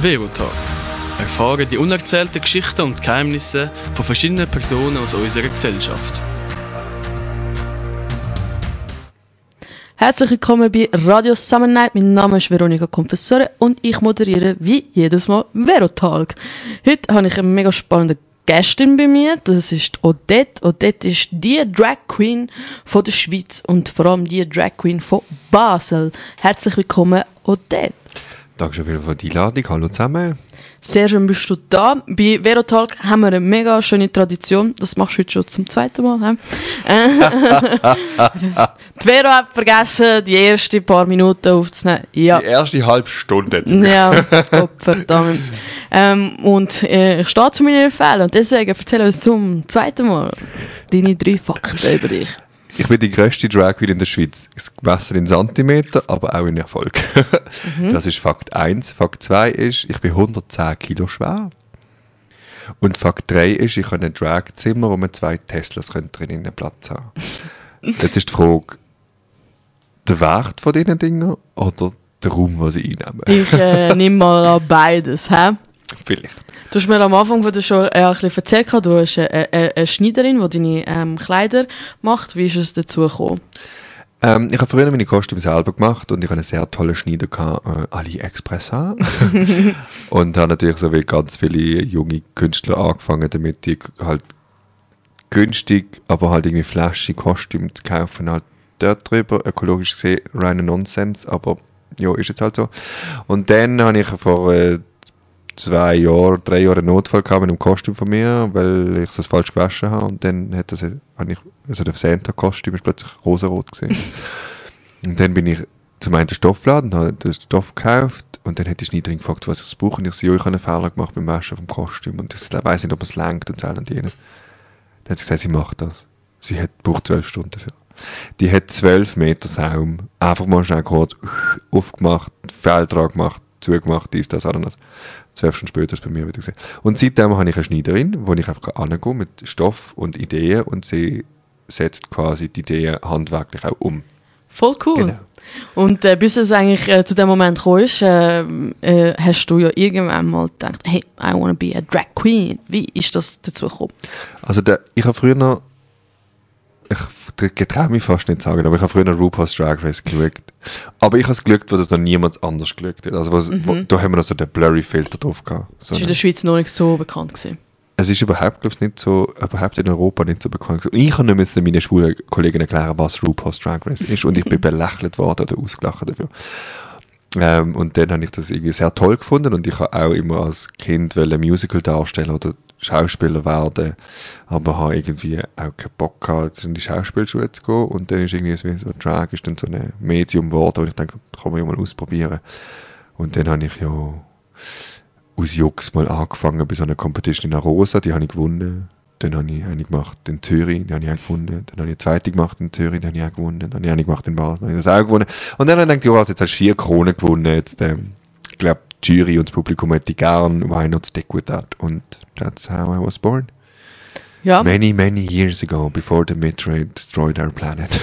Verotalk. Erfahren die unerzählten Geschichten und Geheimnisse von verschiedenen Personen aus unserer Gesellschaft. Herzlich willkommen bei Radio Summer Night. Mein Name ist Veronika Confessore und ich moderiere wie jedes Mal Verotalk. Heute habe ich eine mega spannende Gästin bei mir. Das ist Odette. Odette ist die Drag Queen von der Schweiz und vor allem die Drag Queen von Basel. Herzlich willkommen, Odette. Danke schön für die Einladung. Hallo zusammen. Sehr schön bist du da. Bei Verotalk haben wir eine mega schöne Tradition. Das machst du heute schon zum zweiten Mal. Die Vero hat vergessen, die ersten paar Minuten aufzunehmen. Ja. Die erste halbe Stunde. Ja, oh, verdammt. Ich stehe zu meinen Fällen und deswegen erzähle uns zum zweiten Mal deine 3 Fakten über dich. Ich bin die grösste Drag Queen in der Schweiz. Gemessen in Zentimeter, aber auch in Erfolg. Das ist Fakt 1. Fakt 2 ist, ich bin 110 Kilo schwer. Und Fakt 3 ist, ich habe ein Dragzimmer, wo man 2 Teslas drinnen Platz haben. Jetzt ist die Frage, der Wert von diesen Dingen oder der Raum, den sie einnehmen? Ich nehme mal an beides. Vielleicht. Du hast mir am Anfang von der Show ein bisschen erzählt, du hast eine Schneiderin, die deine Kleider macht. Wie ist es dazu gekommen? Ich habe früher meine Kostüme selber gemacht und ich hatte einen sehr tollen Schneider, AliExpress. Und habe natürlich so wie ganz viele junge Künstler angefangen, damit die halt günstig, aber halt irgendwie flashy Kostüme zu kaufen. Halt dort drüber, ökologisch gesehen, reiner Nonsens, aber ja, ist jetzt halt so. Und dann habe ich vor 3 Jahren einen Notfall gehabt mit einem Kostüm von mir, weil ich das falsch gewaschen habe. Und dann habe ich das Santa-Kostüm plötzlich rosarot gesehen. Und dann bin ich zum einen den Stoffladen, habe den Stoff gekauft und dann hat die Schneiderin gefragt, was ich brauche. Und ich so, ich habe einen Fehler gemacht beim Waschen vom Kostüm und ich weiss nicht, ob es lenkt und so und jenes. Dann hat sie gesagt, sie macht das. Sie braucht 12 Stunden dafür. Die hat 12 Meter Saum, einfach mal schnell kurz aufgemacht, Fehltrag gemacht, zugemacht, dies, das, anderes. 12 Stunden später ist es bei mir wieder gesehen. Und seitdem habe ich eine Schneiderin, wo ich einfach angehen mit Stoff und Ideen und sie setzt quasi die Ideen handwerklich auch um. Voll cool. Genau. Und bis es eigentlich zu dem Moment gekommen ist, hast du ja irgendwann mal gedacht, hey, I wanna be a Drag Queen. Wie ist das dazu gekommen? Also ich habe früher noch, ich traue mich fast nicht zu sagen, aber ich habe früher noch RuPaul's Drag Race geschaut. Aber ich habe es geschaut, wo das noch niemand anders geschaut hat. Also da haben wir noch so den Blurry-Filter drauf gehabt. So das war in der Schweiz noch nicht so bekannt gewesen. Es ist überhaupt in Europa nicht so bekannt gewesen. Und ich habe nicht meinen schwulen Kollegen erklären, was RuPaul's Drag Race ist. Und ich bin belächelt worden oder ausgelacht dafür. Und dann habe ich das irgendwie sehr toll gefunden und ich habe auch immer als Kind Musical darstellen oder Schauspieler werden, aber habe irgendwie auch keinen Bock gehabt, in die Schauspielschule zu gehen und dann ist irgendwie so Drag ist dann so ein Medium geworden und ich denke, das kann man ja mal ausprobieren. Und dann habe ich ja aus Jux mal angefangen bei so einer Competition in Arosa, die habe ich gewonnen. Dann habe ich eine gemacht in Zürich, die habe ich auch gewonnen. Dann habe ich eine zweite gemacht in Zürich, die habe ich auch gewonnen. Dann habe ich eine gemacht in Basel, die habe ich das auch gewonnen. Und dann habe ich gedacht, jetzt hast du 4 Kronen gewonnen. Jetzt, ich glaube, die Jury und das Publikum hätte ich gern. Why not stick with that? Und that's how I was born. Ja. Many, many years ago, before the meteorite destroyed our planet.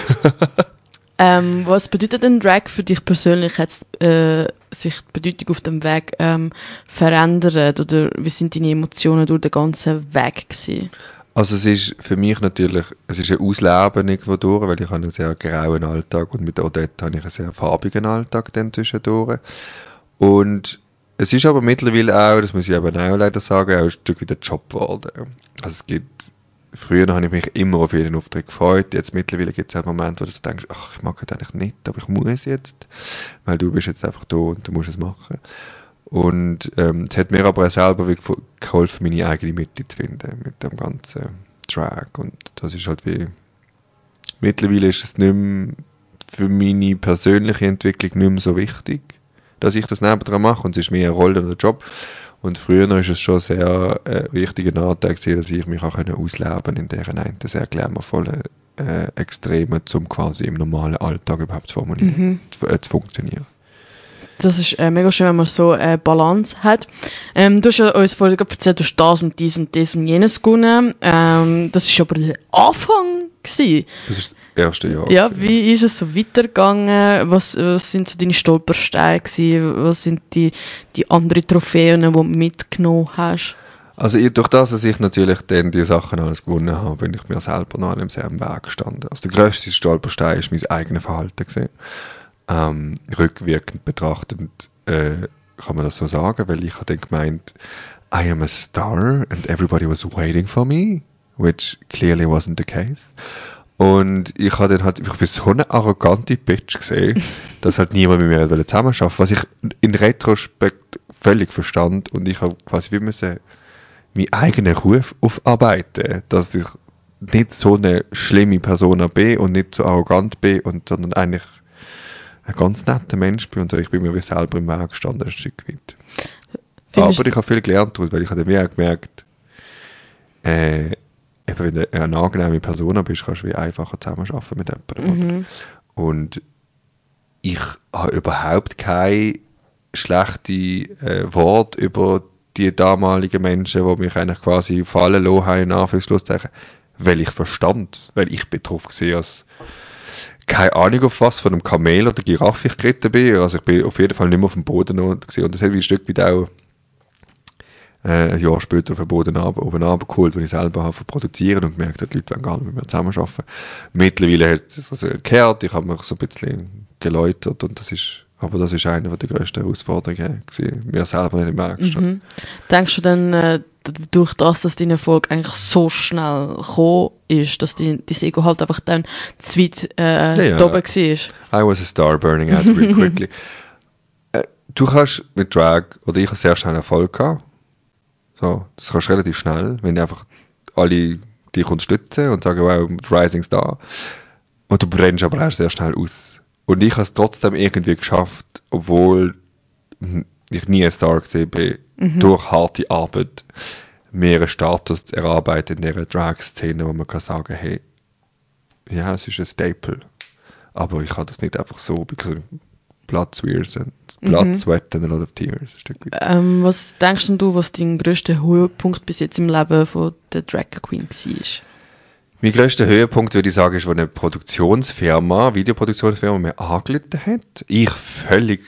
Was bedeutet denn Drag für dich persönlich? Hat sich die Bedeutung auf dem Weg verändert? Oder wie sind deine Emotionen durch den ganzen Weg gewesen? Also es ist für mich natürlich, es ist ein Ausleben irgendwo durch, weil ich habe einen sehr grauen Alltag und mit Odette habe ich einen sehr farbigen Alltag dann zwischendurch. Und es ist aber mittlerweile auch, das muss ich eben auch leider sagen, auch ein Stück wie der Job geworden. Also es gibt, früher habe ich mich immer auf jeden Auftritt gefreut, jetzt mittlerweile gibt es auch Momente, wo du so denkst, ach, ich mag das eigentlich nicht, aber ich muss jetzt, weil du bist jetzt einfach da und du musst es machen. Und es hat mir aber auch selber geholfen, meine eigene Mitte zu finden mit dem ganzen Drag. Und das ist halt wie, mittlerweile ist es nicht mehr für meine persönliche Entwicklung nicht mehr so wichtig, dass ich das nebendran mache und es ist mehr eine Rolle oder ein Job. Und früher war es schon sehr wichtiger Nachteil, dass ich mich auch ausleben konnte in dieser einen sehr glamourvollen Extremen, um quasi im normalen Alltag überhaupt zu funktionieren. Das ist mega schön, wenn man so eine Balance hat. Du hast ja uns vorhin erzählt, du hast das und dies und das und jenes gewonnen. Das war aber der Anfang gewesen. ersten Jahr. Ja, wie ist es so weitergegangen? Was sind so deine Stolpersteine gewesen? Was sind die anderen Trophäen, die du mitgenommen hast? Also durch das, dass ich natürlich dann die Sachen alles gewonnen habe, bin ich mir selber noch allem sehr im Weg gestanden. Also der grösste Stolperstein war mein eigenes Verhalten gewesen. Rückwirkend betrachtend kann man das so sagen, weil ich habe dann gemeint, I am a star and everybody was waiting for me, which clearly wasn't the case. Und ich habe dann ich bin so eine arrogante Bitch gesehen, dass halt niemand mit mir zusammenarbeiten wollte, was ich in Retrospekt völlig verstand, und ich habe quasi wie müssen meinen eigenen Ruf aufarbeiten, dass ich nicht so eine schlimme Person bin und nicht so arrogant bin, sondern eigentlich ein ganz netter Mensch bin, und so. Ich bin mir wie selber im Weg gestanden, ein Stück weit. Aber ich habe viel gelernt daraus, weil ich habe dann gemerkt, eben wenn du eine angenehme Person bist, kannst du wie einfacher zusammenarbeiten mit jemandem. Und ich habe überhaupt keine schlechten Worte über die damaligen Menschen, die mich eigentlich quasi fallen lassen haben, in Anführungszeichen, weil ich verstand, weil ich betroffen war, als keine Ahnung auf was, von einem Kamel oder Giraffe ich geritten bin. Also ich bin auf jeden Fall nicht mehr auf dem Boden gewesen. Und das hat mich ein Stück weit auch ein Jahr später auf den Boden oben runtergeholt, weil ich selber habe produzieren und gemerkt habe, die Leute wollen gar nicht mit mir zusammenarbeiten. Mittlerweile hat es also gekehrt, ich habe mich so ein bisschen geläutert, und das ist eine der grössten Herausforderungen gewesen, mir selber nicht im Weg gestanden. Denkst du dann, durch das, dass dein Erfolg eigentlich so schnell gekommen ist, dass dein Ego halt einfach dann zu weit da oben war? I was a star burning out really quickly. Du kannst mit Drag, oder ich habe sehr schnell Erfolg gehabt. So, das kannst du relativ schnell, wenn einfach alle dich unterstützen und sagen, wow, Rising Star. Und du brennst aber auch sehr schnell aus. Und ich habe es trotzdem irgendwie geschafft, obwohl ich nie ein Star gesehen bin, durch harte Arbeit, mir einen Status zu erarbeiten in dieser Drag-Szene, wo man kann sagen, hey, ja, es ist ein Staple. Aber ich kann das nicht einfach so, because blood, sweat and a lot of tears. Was denkst denn du, was dein grösster Höhepunkt bis jetzt im Leben von der Drag Queen war? Mein grösster Höhepunkt, würde ich sagen, ist, wo eine Videoproduktionsfirma mir angerufen hat. Ich völlig,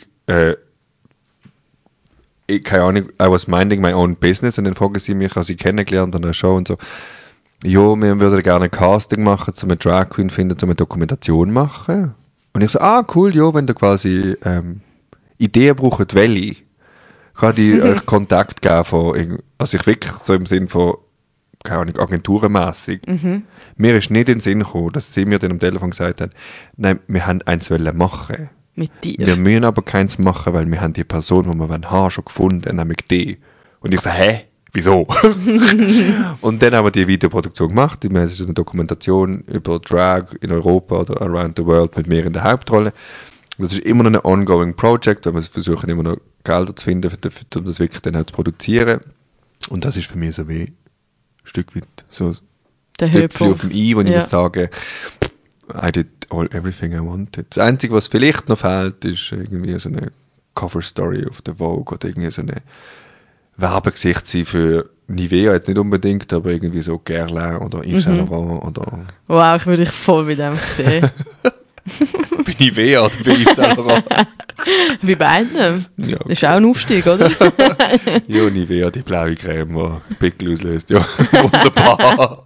keine Ahnung, I was minding my own business, und dann fragen sie mich, als sie kennengelernt an einer Show und so, jo, wir würden gerne ein Casting machen, um eine Drag Queen finden, um eine Dokumentation machen. Und ich so, cool, ja, wenn ihr quasi Ideen braucht, welche, kann ich euch Kontakt geben von, also ich wirklich so im Sinn von, keine Ahnung, agenturenmässig. Mir ist nicht in den Sinn gekommen, dass sie mir dann am Telefon gesagt haben, nein, wir haben eins machen. Mit dir? Wir müssen aber keins machen, weil wir haben die Person, die wir haben, schon gefunden, nämlich die. Und ich so, wieso? Und dann haben wir die Videoproduktion gemacht. Es ist eine Dokumentation über Drag in Europa oder around the world mit mir in der Hauptrolle. Das ist immer noch ein ongoing Project, weil wir versuchen immer noch Gelder zu finden, um das wirklich dann auch zu produzieren. Und das ist für mich so wie ein Stück weit so der Tüpfchen auf dem I, wo ich muss sagen, I did everything I wanted. Das Einzige, was vielleicht noch fehlt, ist irgendwie so eine Cover-Story auf der Vogue oder irgendwie so eine Werbegesicht sein für Nivea, jetzt nicht unbedingt, aber irgendwie so Guerlain oder Yves Saint Laurent oder... Wow, ich würde dich voll mit dem sehen. Bei Nivea oder bei Yves Saint Laurent? Bei beiden. Ja. Das ist auch ein Aufstieg, oder? Ja, Nivea, die blaue Creme, die Pickel auslöst. Ja, wunderbar.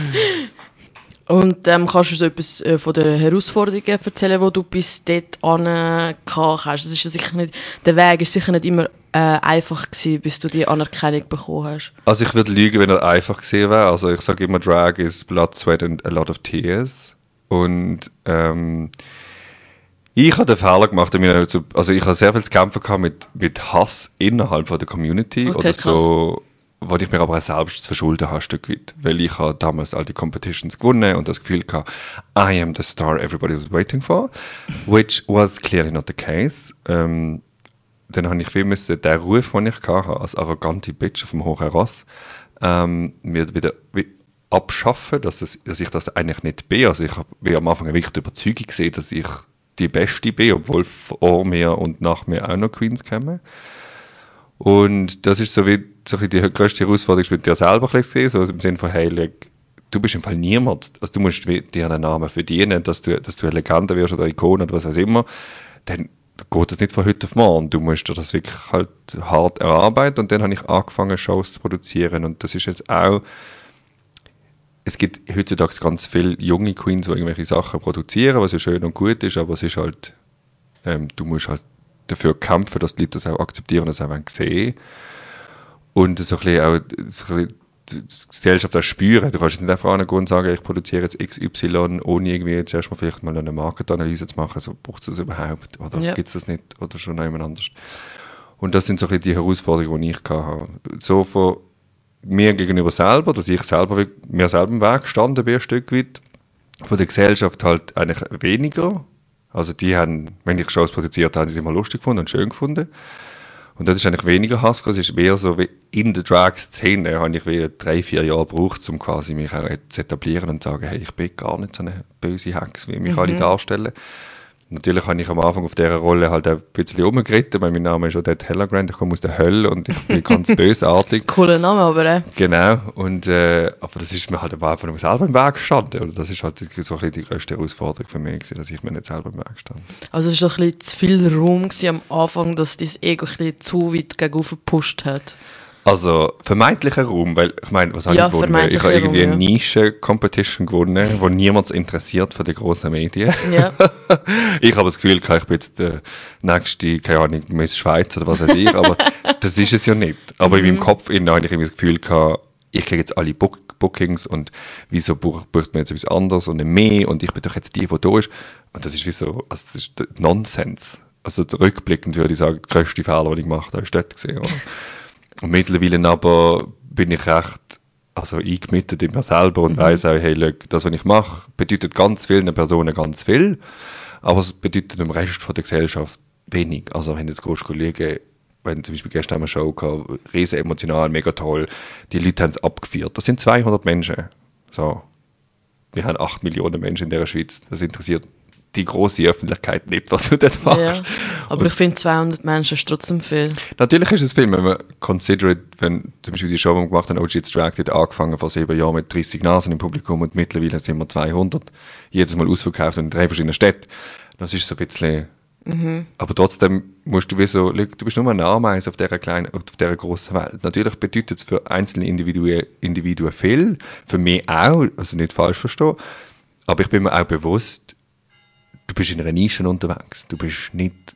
Und kannst du so etwas von den Herausforderungen erzählen, die du bis dort gehabt hast? Das ist ja sicher nicht, der Weg ist sicher nicht immer einfach gewesen, bis du die Anerkennung bekommen hast. Also ich würde lügen, wenn er einfach gewesen wäre. Also ich sage immer, Drag is blood, sweat and a lot of tears. Und ich habe den Fehler gemacht, also ich habe sehr viel zu kämpfen gehabt mit Hass innerhalb von der Community, okay, oder so, wo ich mir aber auch selbst zu verschulden habe, ein Stück weit. Weil ich habe damals all die Competitions gewonnen und das Gefühl gehabt, I am the star everybody was waiting for, which was clearly not the case. Dann habe ich den Ruf, den ich hatte, als arrogante Bitch auf dem hohen Ross, mir wieder abschaffen, dass ich das eigentlich nicht bin. Also ich habe am Anfang eine wichtige Überzeugung gesehen, dass ich die Beste bin, obwohl vor mir und nach mir auch noch Queens kommen. Und das ist so wie die grösste Herausforderung mit dir selber gesehen, so im Sinne von, hey, du bist im Fall niemand. Also du musst dir einen Namen verdienen, dass du eine Legende wirst oder eine Ikone oder was auch immer. Dann geht das nicht von heute auf morgen. Du musst dir das wirklich halt hart erarbeiten. Und dann habe ich angefangen, Shows zu produzieren. Und das ist jetzt auch... Es gibt heutzutage ganz viele junge Queens, die irgendwelche Sachen produzieren, was ja schön und gut ist, aber es ist halt... du musst halt dafür kämpfen, dass die Leute das auch akzeptieren und das auch sehen. Und so ein bisschen auch die Gesellschaft auch spüren. Du kannst jetzt nicht einfach angehen und sagen, ich produziere jetzt XY, ohne irgendwie zuerst mal vielleicht mal eine Marktanalyse zu machen. So, braucht es das überhaupt? Oder gibt es das nicht? Oder schon jemand anders? Und das sind so ein bisschen die Herausforderungen, die ich hatte. So von mir gegenüber selber, dass ich selber mir selber im Weg gestanden bin, ein Stück weit. Von der Gesellschaft halt eigentlich weniger. Also die haben, wenn ich Shows produziert habe, haben sie es immer lustig gefunden und schön gefunden. Und das ist eigentlich weniger Hass, es ist mehr so wie in der Drag-Szene habe ich wie 3-4 Jahre gebraucht, um quasi mich auch zu etablieren und zu sagen, hey, ich bin gar nicht so eine böse Hex, wie mich alle darstellen. Natürlich habe ich am Anfang auf dieser Rolle halt ein bisschen rumgeritten, weil mein Name ist Odette Hellergrand, ich komme aus der Hölle und ich bin ganz bösartig. Cooler Name, aber Genau, und, aber das ist mir halt am Anfang selber im Weg gestanden. Oder das ist halt so ein bisschen die grösste Herausforderung für mich, dass ich mir nicht selber im Weg stand. also es war doch ein bisschen zu viel Raum am Anfang, dass dein Ego ein bisschen zu weit gegenüber gepusht hat. Also vermeintlicher Raum, weil ich meine, was habe ich gewonnen? Ich habe irgendwie eine Nische-Competition gewonnen, wo niemand interessiert von den grossen Medien. Ja. Ich habe das Gefühl, ich bin jetzt der nächste, keine Ahnung, Miss Schweiz oder was weiß ich, aber das ist es ja nicht. Aber in meinem Kopf habe ich irgendwie das Gefühl gehabt, ich kriege jetzt alle Bookings und wieso bucht man jetzt etwas anderes und nicht mehr und ich bin doch jetzt die da ist. Und das ist wie so, also das ist Nonsens. Also rückblickend würde ich sagen, der grösste Fehler, den ich gemacht habe, ist dort gesehen. Oder? Und mittlerweile aber bin ich recht eingemittet in mir selber und weiss auch, hey, look, das, was ich mache, bedeutet ganz vielen Personen ganz viel, aber es bedeutet dem Rest von der Gesellschaft wenig. Also wenn jetzt groß Kollegen, wenn zum Beispiel gestern eine Show gehabt, riesen emotional, mega toll, die Leute haben es abgeführt. Das sind 200 Menschen. So. Wir haben 8 Millionen Menschen in der Schweiz. Das interessiert die grosse Öffentlichkeit nicht, was du dort machst. Ja, aber ich finde 200 Menschen ist trotzdem viel. Natürlich ist es viel, wenn man considert, wenn zum Beispiel die Show, die wir gemacht haben, OG's Drag, die hat angefangen vor 7 Jahren mit 30 Nasen im Publikum und mittlerweile sind wir 200. Jedes Mal ausverkauft in 3 verschiedenen Städten. Das ist so ein bisschen... Aber trotzdem musst du wie so, du bist nur eine Ameise auf dieser grossen Welt. Natürlich bedeutet es für einzelne Individuen viel, für mich auch, also nicht falsch verstehen, aber ich bin mir auch bewusst, du bist in einer Nische unterwegs. Du bist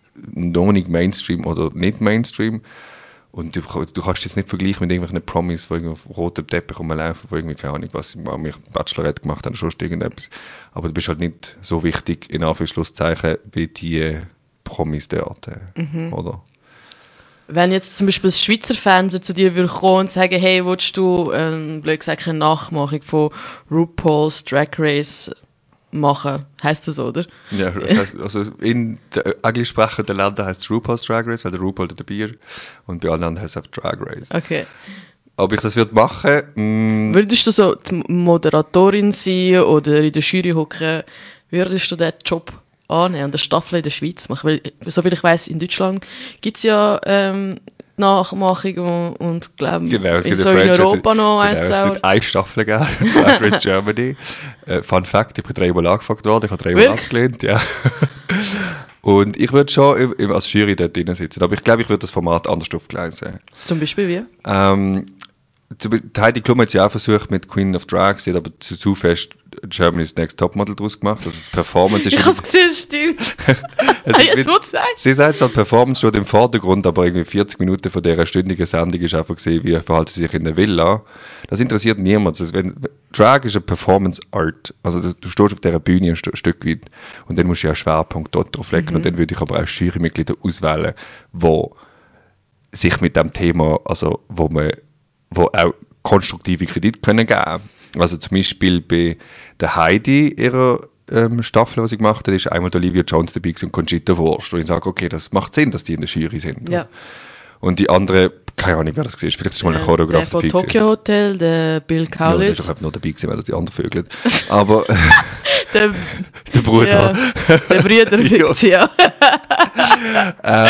noch nicht Mainstream oder nicht Mainstream. Und du kannst das nicht vergleichen mit irgendwelchen Promis, die irgendwie auf rotem Teppich rumlaufen, die irgendwie, keine Ahnung, was ich Bachelorette gemacht habe, oder sonst irgendetwas. Aber du bist halt nicht so wichtig, in Anführungszeichen, wie die Promis dort, oder? Wenn jetzt zum Beispiel das Schweizer Fernsehen zu dir würde kommen und sagen, hey, willst du, blöd gesagt, eine Nachmachung von RuPaul's Drag Race machen, heisst das, oder? Ja, das heisst, also in den englisch sprechenden Ländern heisst es RuPaul's Drag Race, weil der RuPaul dabei ist. Und bei anderen heisst es einfach Drag Race. Okay. Ob ich das machen würdest du so die Moderatorin sein oder in der Jury hocken, würdest du diesen Job annehmen und eine Staffel in der Schweiz machen? Weil, soviel ich weiss, in Deutschland gibt es ja Nachmachung und glaube genau, in Europa noch eins zu es sind 1 Staffel gegeben, Drag Race Germany. Fun Fact, ich bin 3-mal angefragt worden, ich habe 3-mal abgelehnt, ja. Und ich würde schon als Jury dort drin sitzen, aber ich glaube, ich würde das Format anders aufgleisen. Zum Beispiel wie? Heidi Klum hat es ja auch versucht mit Queen of Drag, sie hat aber zu fest Germany's Next Topmodel draus gemacht. Also Performance ist... Ich habe es gesehen, stimmt. Jetzt wo du sagst. Sie sagt halt, Performance steht im Vordergrund, aber irgendwie 40 Minuten von dieser stündigen Sendung ist einfach gesehen, wie verhält sie sich in der Villa. Das interessiert niemand. Also Drag ist eine Performance Art. Also du stehst auf dieser Bühne ein Stück weit und dann musst du ja einen Schwerpunkt dort drauf legen. Und dann würde ich aber auch Jurymitglieder auswählen, die sich mit dem Thema, also wo auch konstruktive Kredite können geben. Also zum Beispiel bei der Heidi, ihrer Staffel, die sie gemacht hat, ist einmal Olivia Jones dabei und Conchita Wurst. Und ich sage, okay, das macht Sinn, dass die in der Jury sind. Ja. Und die andere, keine Ahnung, wer das war, vielleicht ist mal ein Choreograf dabei. Der von Tokyo Hotel, der Bill Kaulitz. Ja, der ist doch nur dabei gewesen, weil er die anderen vögelt. Aber der Bruder. Ja, der Bruder, ja.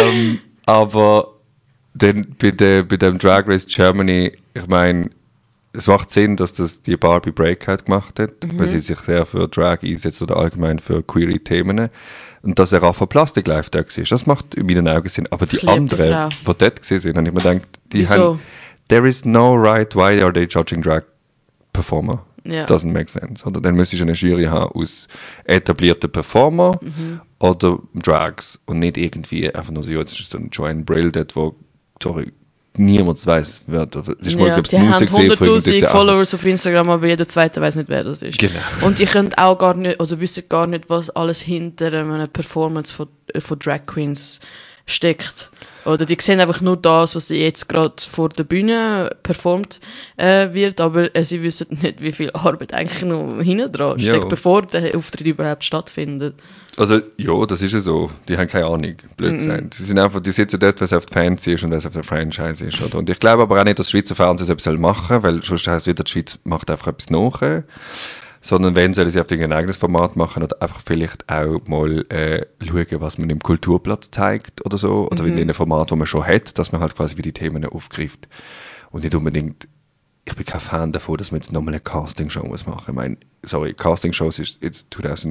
Aber dann bei dem Drag Race Germany, ich meine, es macht Sinn, dass das die Barbie Breakout gemacht hat, weil sie sich sehr für Drag einsetzt oder allgemein für queere Themen. Und dass er auch von Plastic Life da war. Das macht in meinen Augen Sinn. Aber die anderen, die dort gesehen sind, habe ich mir gedacht, die haben, there is no right, why are they judging Drag Performer? Ja. Doesn't make sense. Oder dann müsstest du eine Jury haben aus etablierten Performer oder Drags und nicht irgendwie einfach nur so, jetzt ist so ein Joanne Brill dort, wo, sorry, niemand weiß, wer das ist. Ja, die haben 100'000 Followers auf Instagram, aber jeder Zweite weiß nicht, wer das ist. Genau. Und die können auch gar nicht, also wissen gar nicht, was alles hinter einer Performance von Drag Queens steckt. Oder die sehen einfach nur das, was jetzt gerade vor der Bühne performt wird, aber sie wissen nicht, wie viel Arbeit eigentlich noch hinten dran steckt, bevor der Auftritt überhaupt stattfindet. Also, ja, das ist ja so. Die haben keine Ahnung, blöd sein. Die sind einfach, die sitzen dort, was auf die Fans ist und was auf der Franchise ist. Oder? Und ich glaube aber auch nicht, dass das Schweizer Fernsehen so etwas machen soll, weil sonst heisst es wieder, die Schweiz macht einfach etwas nach. Sondern wenn, sollen sie auf ein eigenes Format machen oder einfach vielleicht auch mal schauen, was man im Kulturplatz zeigt oder so. Oder in dem Format, wo man schon hat, dass man halt quasi wie die Themen aufgreift. Und nicht unbedingt, ich bin kein Fan davon, dass man jetzt nochmal eine Castingshow machen muss. Ich meine, sorry, Castingshows ist jetzt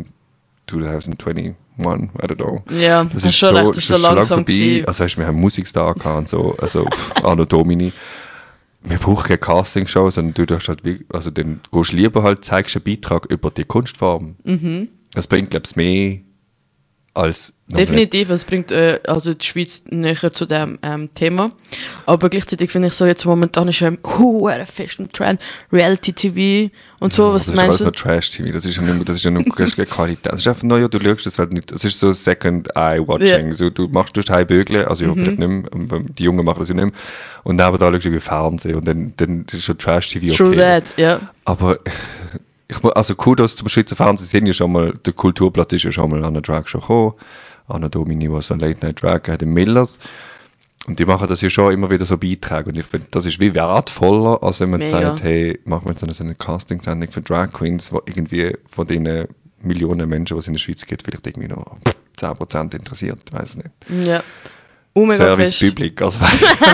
2021, I don't know. Ja, das ist schon recht, das ist so langsam gewesen. Also weißt, wir haben Musikstar gehabt und so, also Anno Domini. Wir brauchen keine Castingshow, sondern du darfst halt, also dann gehst du lieber halt, zeigst einen Beitrag über die Kunstform. Das bringt, glaube ich, mehr als... Definitiv, es bringt also die Schweiz näher zu dem Thema. Aber gleichzeitig finde ich so, jetzt momentan ist ja fest im Trend, Reality-TV und so, was meinst du? Das ist Trash-TV, das ist ja nur keine Qualität. Das ist einfach neu, du schaust das halt nicht, das ist so Second-Eye-Watching. Yeah. So, du machst Heimբügeln, also ja, vielleicht nicht mehr, die Jungen machen das ja nicht mehr. Und nebenan schaust du Fernsehen und dann ist schon Trash-TV okay. True that, ja. Yeah. Aber... Also Kudos zum Schweizer Fernsehen sind ja schon mal, der Kulturplatz ist ja schon mal an der Drag Show gekommen, Anna Domini, was eine Late Night Drag hat, den Millers. Und die machen das ja schon immer wieder so Beiträge. Und ich finde, das ist wie wertvoller, als wenn man sagt, hey, machen wir jetzt eine Casting-Sendung für Drag Queens, wo irgendwie von den Millionen Menschen, die es in der Schweiz gibt, vielleicht irgendwie noch 10% interessiert, ich weiß nicht. Ja. Service Public, also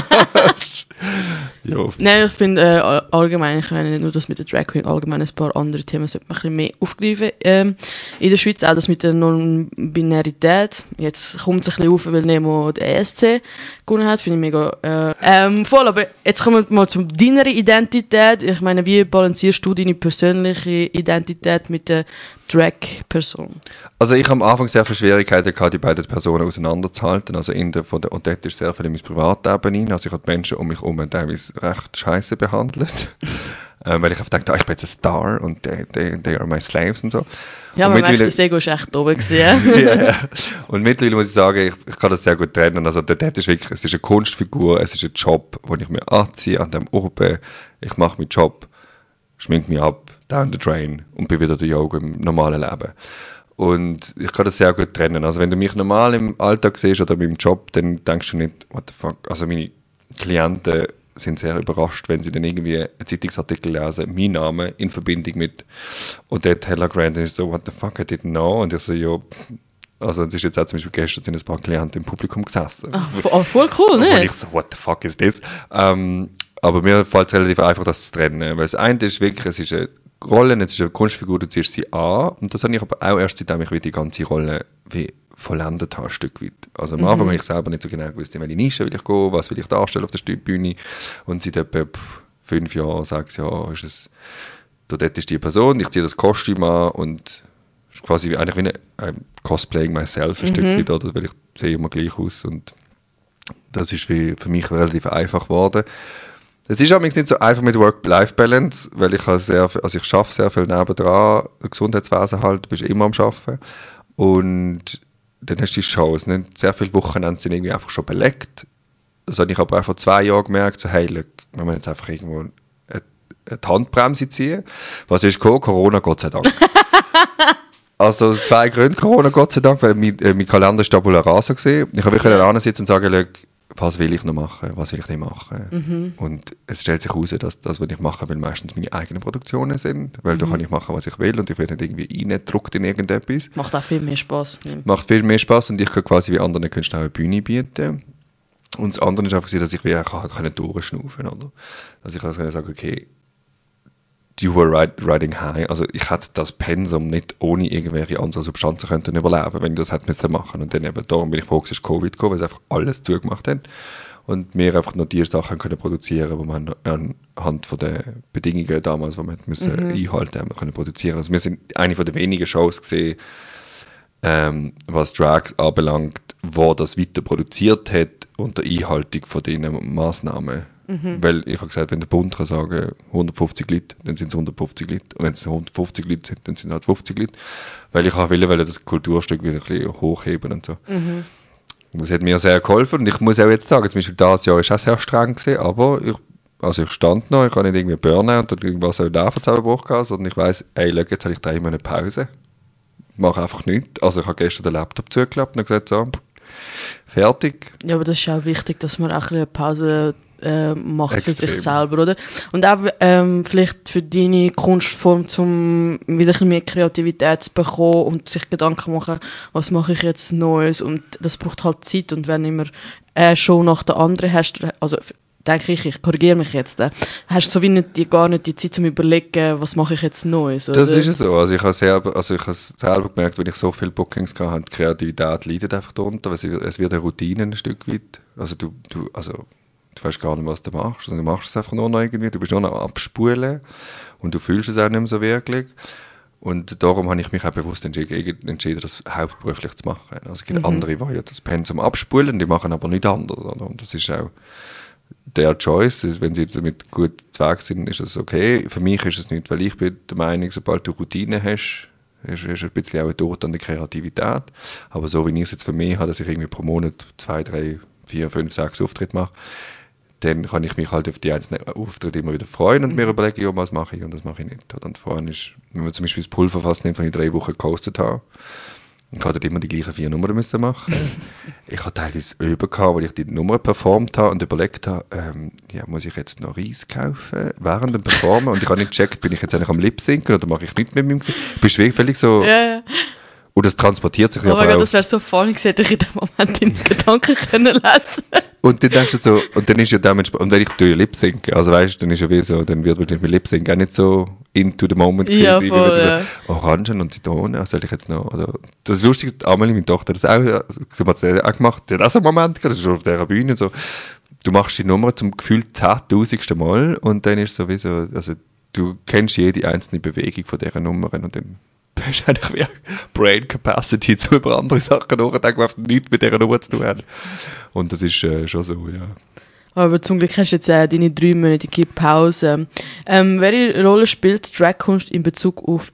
ja. Nein, ich finde allgemein, ich meine nicht nur das mit der Drag Queen, allgemein ein paar andere Themen sollte man ein bisschen mehr aufgreifen. In der Schweiz auch das mit der Non-Binarität. Jetzt kommt es ein bisschen auf, weil Nemo den ESC gewonnen hat, finde ich mega voll. Aber jetzt kommen wir mal zu deiner Identität. Ich meine, wie balancierst du deine persönliche Identität mit der Drag-Person? Also ich habe am Anfang sehr viele Schwierigkeiten gehabt, die beiden Personen auseinanderzuhalten. Also und dort ist sehr viel in mein Privatleben rein. Also ich habe die Menschen um mich herum teilweise recht scheiße behandelt. Weil ich habe gedacht, ich bin jetzt ein Star und they are my slaves und so. Ja, man merkt, das Ego ist echt oben gewesen. Ja. Und mittlerweile muss ich sagen, ich kann das sehr gut trennen. Also dort ist wirklich, es ist eine Kunstfigur, es ist ein Job, den ich mir anziehe an dem oben. Ich mache meinen Job, schmink mich ab, down the drain und bin wieder der Yoga im normalen Leben. Und ich kann das sehr gut trennen. Also wenn du mich normal im Alltag siehst oder in meinem Job, dann denkst du nicht, what the fuck. Also meine Klienten sind sehr überrascht, wenn sie dann irgendwie einen Zeitungsartikel lesen, mein Name in Verbindung mit Odette Heller-Grant, und ich so, what the fuck, I didn't know. Und ich so, ja, also es ist jetzt auch zum Beispiel gestern sind ein paar Klienten im Publikum gesessen. Ach, voll cool, ne? Und ich so, what the fuck is this? Aber mir fällt es relativ einfach, das zu trennen. Weil das eine ist wirklich, es ist eine Rolle, es ist eine Kunstfigur, du ziehst sie an. Und das habe ich aber auch erst, seitdem ich die ganze Rolle wie vollendet habe, ein Stück weit. Also am Anfang habe ich selber nicht so genau gewusst, in welche Nische will ich gehen, was will ich darstellen auf der Bühne. Und seit etwa 5 Jahren, 6 Jahren ist es, dort ist die Person, ich ziehe das Kostüm an und ist quasi eigentlich wie ein Cosplaying myself ein Stück weit, oder? Weil ich sehe immer gleich aus und das ist für mich relativ einfach geworden. Es ist übrigens nicht so einfach mit Work-Life-Balance, weil ich ich arbeite sehr viel nebendran, Gesundheitswesen halt, du bist immer am Arbeiten und dann hast du die Shows, nicht? Sehr viele Wochenende sind irgendwie einfach schon belegt. Das habe ich aber auch vor 2 Jahren gemerkt, so hey, look, wenn wir jetzt einfach irgendwo eine Handbremse ziehen, was ist gekommen? Corona, Gott sei Dank. Also 2 Gründe, Corona, Gott sei Dank, weil mein Kalender ist Tabula Rasa gewesen. Ich habe wirklich ansitzen und sagen, look, was will ich noch machen, was will ich nicht machen. Und es stellt sich heraus, dass das, was ich mache, weil meistens meine eigenen Produktionen sind, weil da kann ich machen, was ich will und ich werde nicht irgendwie reingedruckt in irgendetwas. Macht auch viel mehr Spass. Macht viel mehr Spass und ich kann quasi wie anderen Künstlern eine Bühne bieten. Und das andere ist einfach, dass ich wie kann durchschnaufen, oder? Also ich kann sagen, okay, You were riding high. Also ich hätte das Pensum nicht ohne irgendwelche anderen Substanzen könnten überleben, wenn ich das hätte müssen machen. Und dann eben darum bin ich froh, dass es Covid gekommen, weil sie einfach alles zugemacht haben. Und wir einfach noch die Sachen können produzieren, die wir anhand von den Bedingungen damals, die wir müssen einhalten haben, können produzieren. Also wir sind eine von den wenigen Shows gesehen, was Drags anbelangt, wo das weiter produziert hat unter Einhaltung von diesen Massnahmen. Weil ich habe gesagt, wenn der Bund kann sagen 150 Leute, dann sind es 150 Leute. Und wenn es 150 Leute sind, dann sind es halt 50 Leute. Weil ich wollte das Kulturstück wieder ein bisschen hochheben und so. Und das hat mir sehr geholfen. Und ich muss auch jetzt sagen, zum Beispiel dieses Jahr war auch sehr streng gewesen, aber ich stand noch, ich habe nicht irgendwie Burnout oder irgendwas einen Nervenzusammenbruch gehabt, sondern ich weiss, jetzt habe ich 3 Monate Pause. Ich mache einfach nichts. Also ich habe gestern den Laptop zugeklappt und gesagt, so, fertig. Ja, aber das ist auch wichtig, dass man auch ein bisschen eine Pause macht Extrem. für sich selber, oder? Und auch vielleicht für deine Kunstform, um wieder ein bisschen mehr Kreativität zu bekommen und sich Gedanken machen, was mache ich jetzt Neues, und das braucht halt Zeit, und wenn immer eine Show nach der anderen hast, also denke ich korrigiere mich jetzt, hast du so wie gar nicht die Zeit zum Überlegen, was mache ich jetzt Neues, oder? Das ist es so. Also ich habe selber gemerkt, wenn ich so viele Bookings hatte, die Kreativität leidet einfach darunter, weil es wird eine Routine ein Stück weit. Also du weißt gar nicht, was du machst. Also du machst es einfach nur noch irgendwie. Du bist nur noch am Abspulen und du fühlst es auch nicht mehr so wirklich. Und darum habe ich mich auch bewusst entschieden, das hauptberuflich zu machen. Also es gibt andere, die ja das Pensum abspulen, die machen aber nichts anderes. Oder? Und das ist auch der Choice. Wenn sie damit gut zu Weg sind, ist das okay. Für mich ist es nicht, weil ich bin der Meinung, sobald du Routine hast, ist ein bisschen auch ein Tod an der Kreativität. Aber so wie ich es jetzt für mich habe, dass ich irgendwie pro Monat 2, 3, 4, 5, 6 Auftritte mache, dann kann ich mich halt auf die einzelnen Auftritte immer wieder freuen und mir überlegen, ja, was mache ich und was mache ich nicht. Und vorhin ist, wenn wir zum Beispiel das Pulverfass nehmen, von ich 3 Wochen gehostet habe, ich hatte dort immer die gleichen 4 Nummern müssen machen. Ich hatte teilweise Üben gehabt, weil ich die Nummern performt habe und überlegt habe, muss ich jetzt noch Reis kaufen während dem Performen? Und ich habe nicht gecheckt, bin ich jetzt eigentlich am Lip-Synken oder mache ich nicht mit meinem Gesicht? Bist du völlig so... Ja. Und das transportiert sich Oh mein aber Gott, auch. das wäre so funny gewesen, hätte ich in dem Moment deine Gedanken können lesen. Und dann denkst du so, und dann ist ja dementsprechend, und wenn ich durch Lip-Sync, also weißt du, dann ist ja wie so, dann wird wahrscheinlich mit Lip-Sync auch nicht so into the moment Ja, sein, voll, wie ja. so Orangen und Zitronen, soll ich jetzt noch, oder, das ist lustig, Amelie, meine Tochter, das auch, so hat sie auch gemacht, die hat auch so einen Moment gehabt, das ist schon auf dieser Bühne, so, du machst die Nummer zum Gefühl 10.000. Mal und dann ist so wie so, also du kennst jede einzelne Bewegung von dieser Nummern und dann hast du eigentlich wie Brain Capacity, zu über andere Sachen nachdenken, die nichts mit dieser Nummer zu tun haben. Und das ist schon so, ja. Aber zum Glück hast du jetzt deine 3-monatige Pause. Welche Rolle spielt Dragkunst in Bezug auf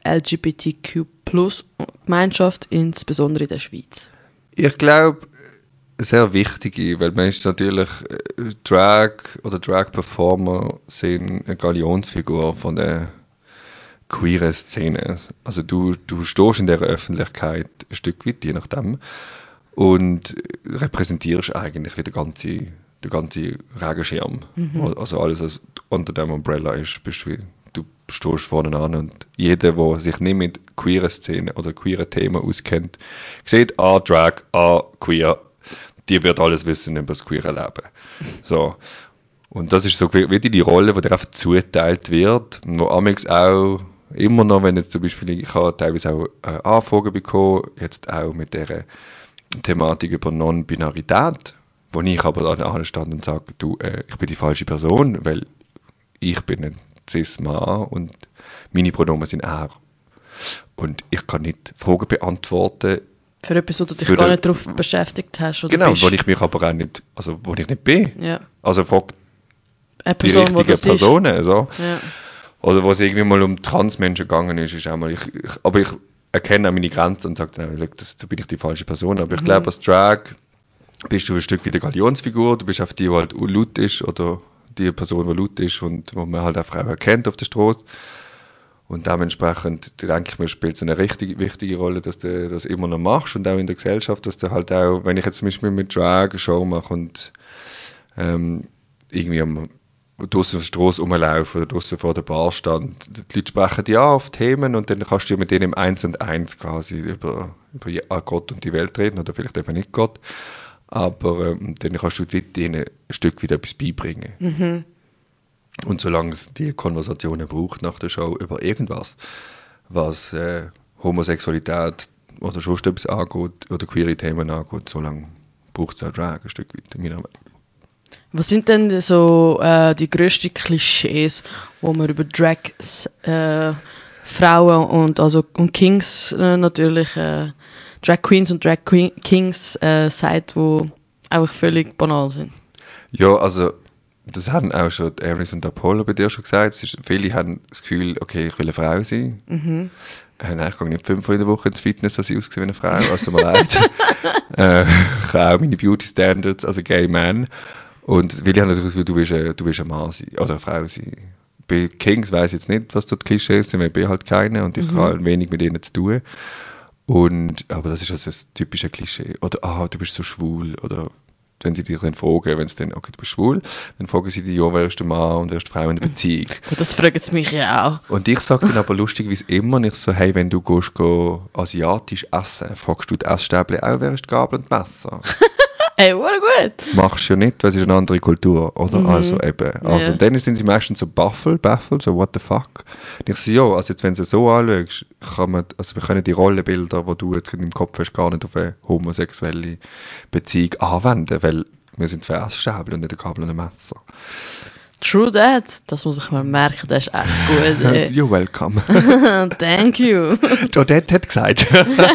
LGBTQ+-Gemeinschaft, insbesondere in der Schweiz? Ich glaube, sehr wichtige, weil man ist natürlich Drag oder Drag-Performer sind eine Galionsfigur von der queeren Szene. Also du stehst in dieser Öffentlichkeit ein Stück weit, je nachdem, und repräsentierst eigentlich wie der ganze Regenschirm. Also alles, was unter dem Umbrella ist, du stehst vorne an und jeder, der sich nicht mit queeren Szenen oder queeren Themen auskennt, sieht Drag, queer, die wird alles wissen über das queere Leben. So. Und das ist so wie die Rolle, die dir einfach zuteilt wird, wo amigs auch immer noch, wenn jetzt zum Beispiel, ich habe teilweise auch Anfragen bekommen, jetzt auch mit dieser Thematik über Non-Binarität, wo ich aber an stand und sage, du, ich bin die falsche Person, weil ich bin ein Cis-Mann und meine Pronomen sind er. Und ich kann nicht Fragen beantworten. Für etwas, wo du dich gar nicht darauf beschäftigt hast, oder genau, bist. wo ich mich aber auch nicht, also wo ich nicht bin. Ja. Also frag Eine die Person, richtigen Personen. So. Ja. Oder wo es irgendwie mal um Transmenschen gegangen ist auch mal, aber ich erkenne auch meine Grenzen und sage, da bin ich die falsche Person. Aber ich glaube, als Drag bist du ein Stück wie eine Galionsfigur, du bist auf die halt laut ist oder die Person, die laut ist und wo man halt einfach auch erkennt auf der Straße. Und dementsprechend denke ich mir, spielt es eine richtig wichtige Rolle, dass du das immer noch machst und auch in der Gesellschaft, dass du halt auch, wenn ich jetzt zum Beispiel mit Drag eine Show mache und irgendwie draussen auf der Straße rumlaufen oder draussen vor der Bar stand, die Leute sprechen ja auf Themen und dann kannst du mit denen im 1 und 1 quasi über Gott und die Welt reden oder vielleicht eben nicht Gott. Aber dann kannst du ihnen ein Stück wieder etwas beibringen. Und solange es die Konversationen braucht nach der Show über irgendwas, was Homosexualität oder schon etwas angeht oder queere Themen angeht, solange braucht es auch Drag ein Stück weit, in meiner Meinung. Was sind denn so die grössten Klischees, wo man über Drag Frauen und Kings natürlich, Drag Queens und Drag Kings sagt, wo einfach völlig banal sind? Ja, also das haben auch schon die Aries und Apollo bei dir schon gesagt. Viele haben das Gefühl, okay, ich will eine Frau sein. Nein, ich gehe nicht 5 in der Woche ins Fitness, dass ich aussehe wie eine Frau. Also mir leid. Ich habe auch meine Beauty Standards als Gay Man. Und viele haben natürlich das Gefühl, du willst ein Mann sein oder eine Frau sein. Bei Kings weiss ich jetzt nicht, was dort Klischees sind, weil ich bin halt keine und ich habe wenig mit ihnen zu tun. Aber das ist also ein typisches Klischee. Oder, du bist so schwul. Oder wenn sie dich dann fragen, wenn sie dann, okay, du bist schwul, dann fragen sie dich, ja, wärst du Mann und wärst du Frau in der Beziehung. Gut, das fragen sie mich ja auch. Und ich sage dann aber lustig, wie es immer, nicht so, hey, wenn du gehst asiatisch essen, fragst du die Essstäbchen auch, wärst du Gabel und Messer? Ey, what gut. Machst du ja nicht, weil es ist eine andere Kultur, oder? Also eben. Also, und dann sind sie meistens so baffled, so what the fuck. Und ich sage, ja, also jetzt, wenn du es so anschaust, wir können die Rollenbilder, die du jetzt in deinem Kopf hast, gar nicht auf eine homosexuelle Beziehung anwenden, weil wir sind 2 Essstäbchen und nicht ein Kabel und ein Messer. True that. Das muss ich mal merken, das ist echt gut. You're welcome. Thank you. Odette hat gesagt.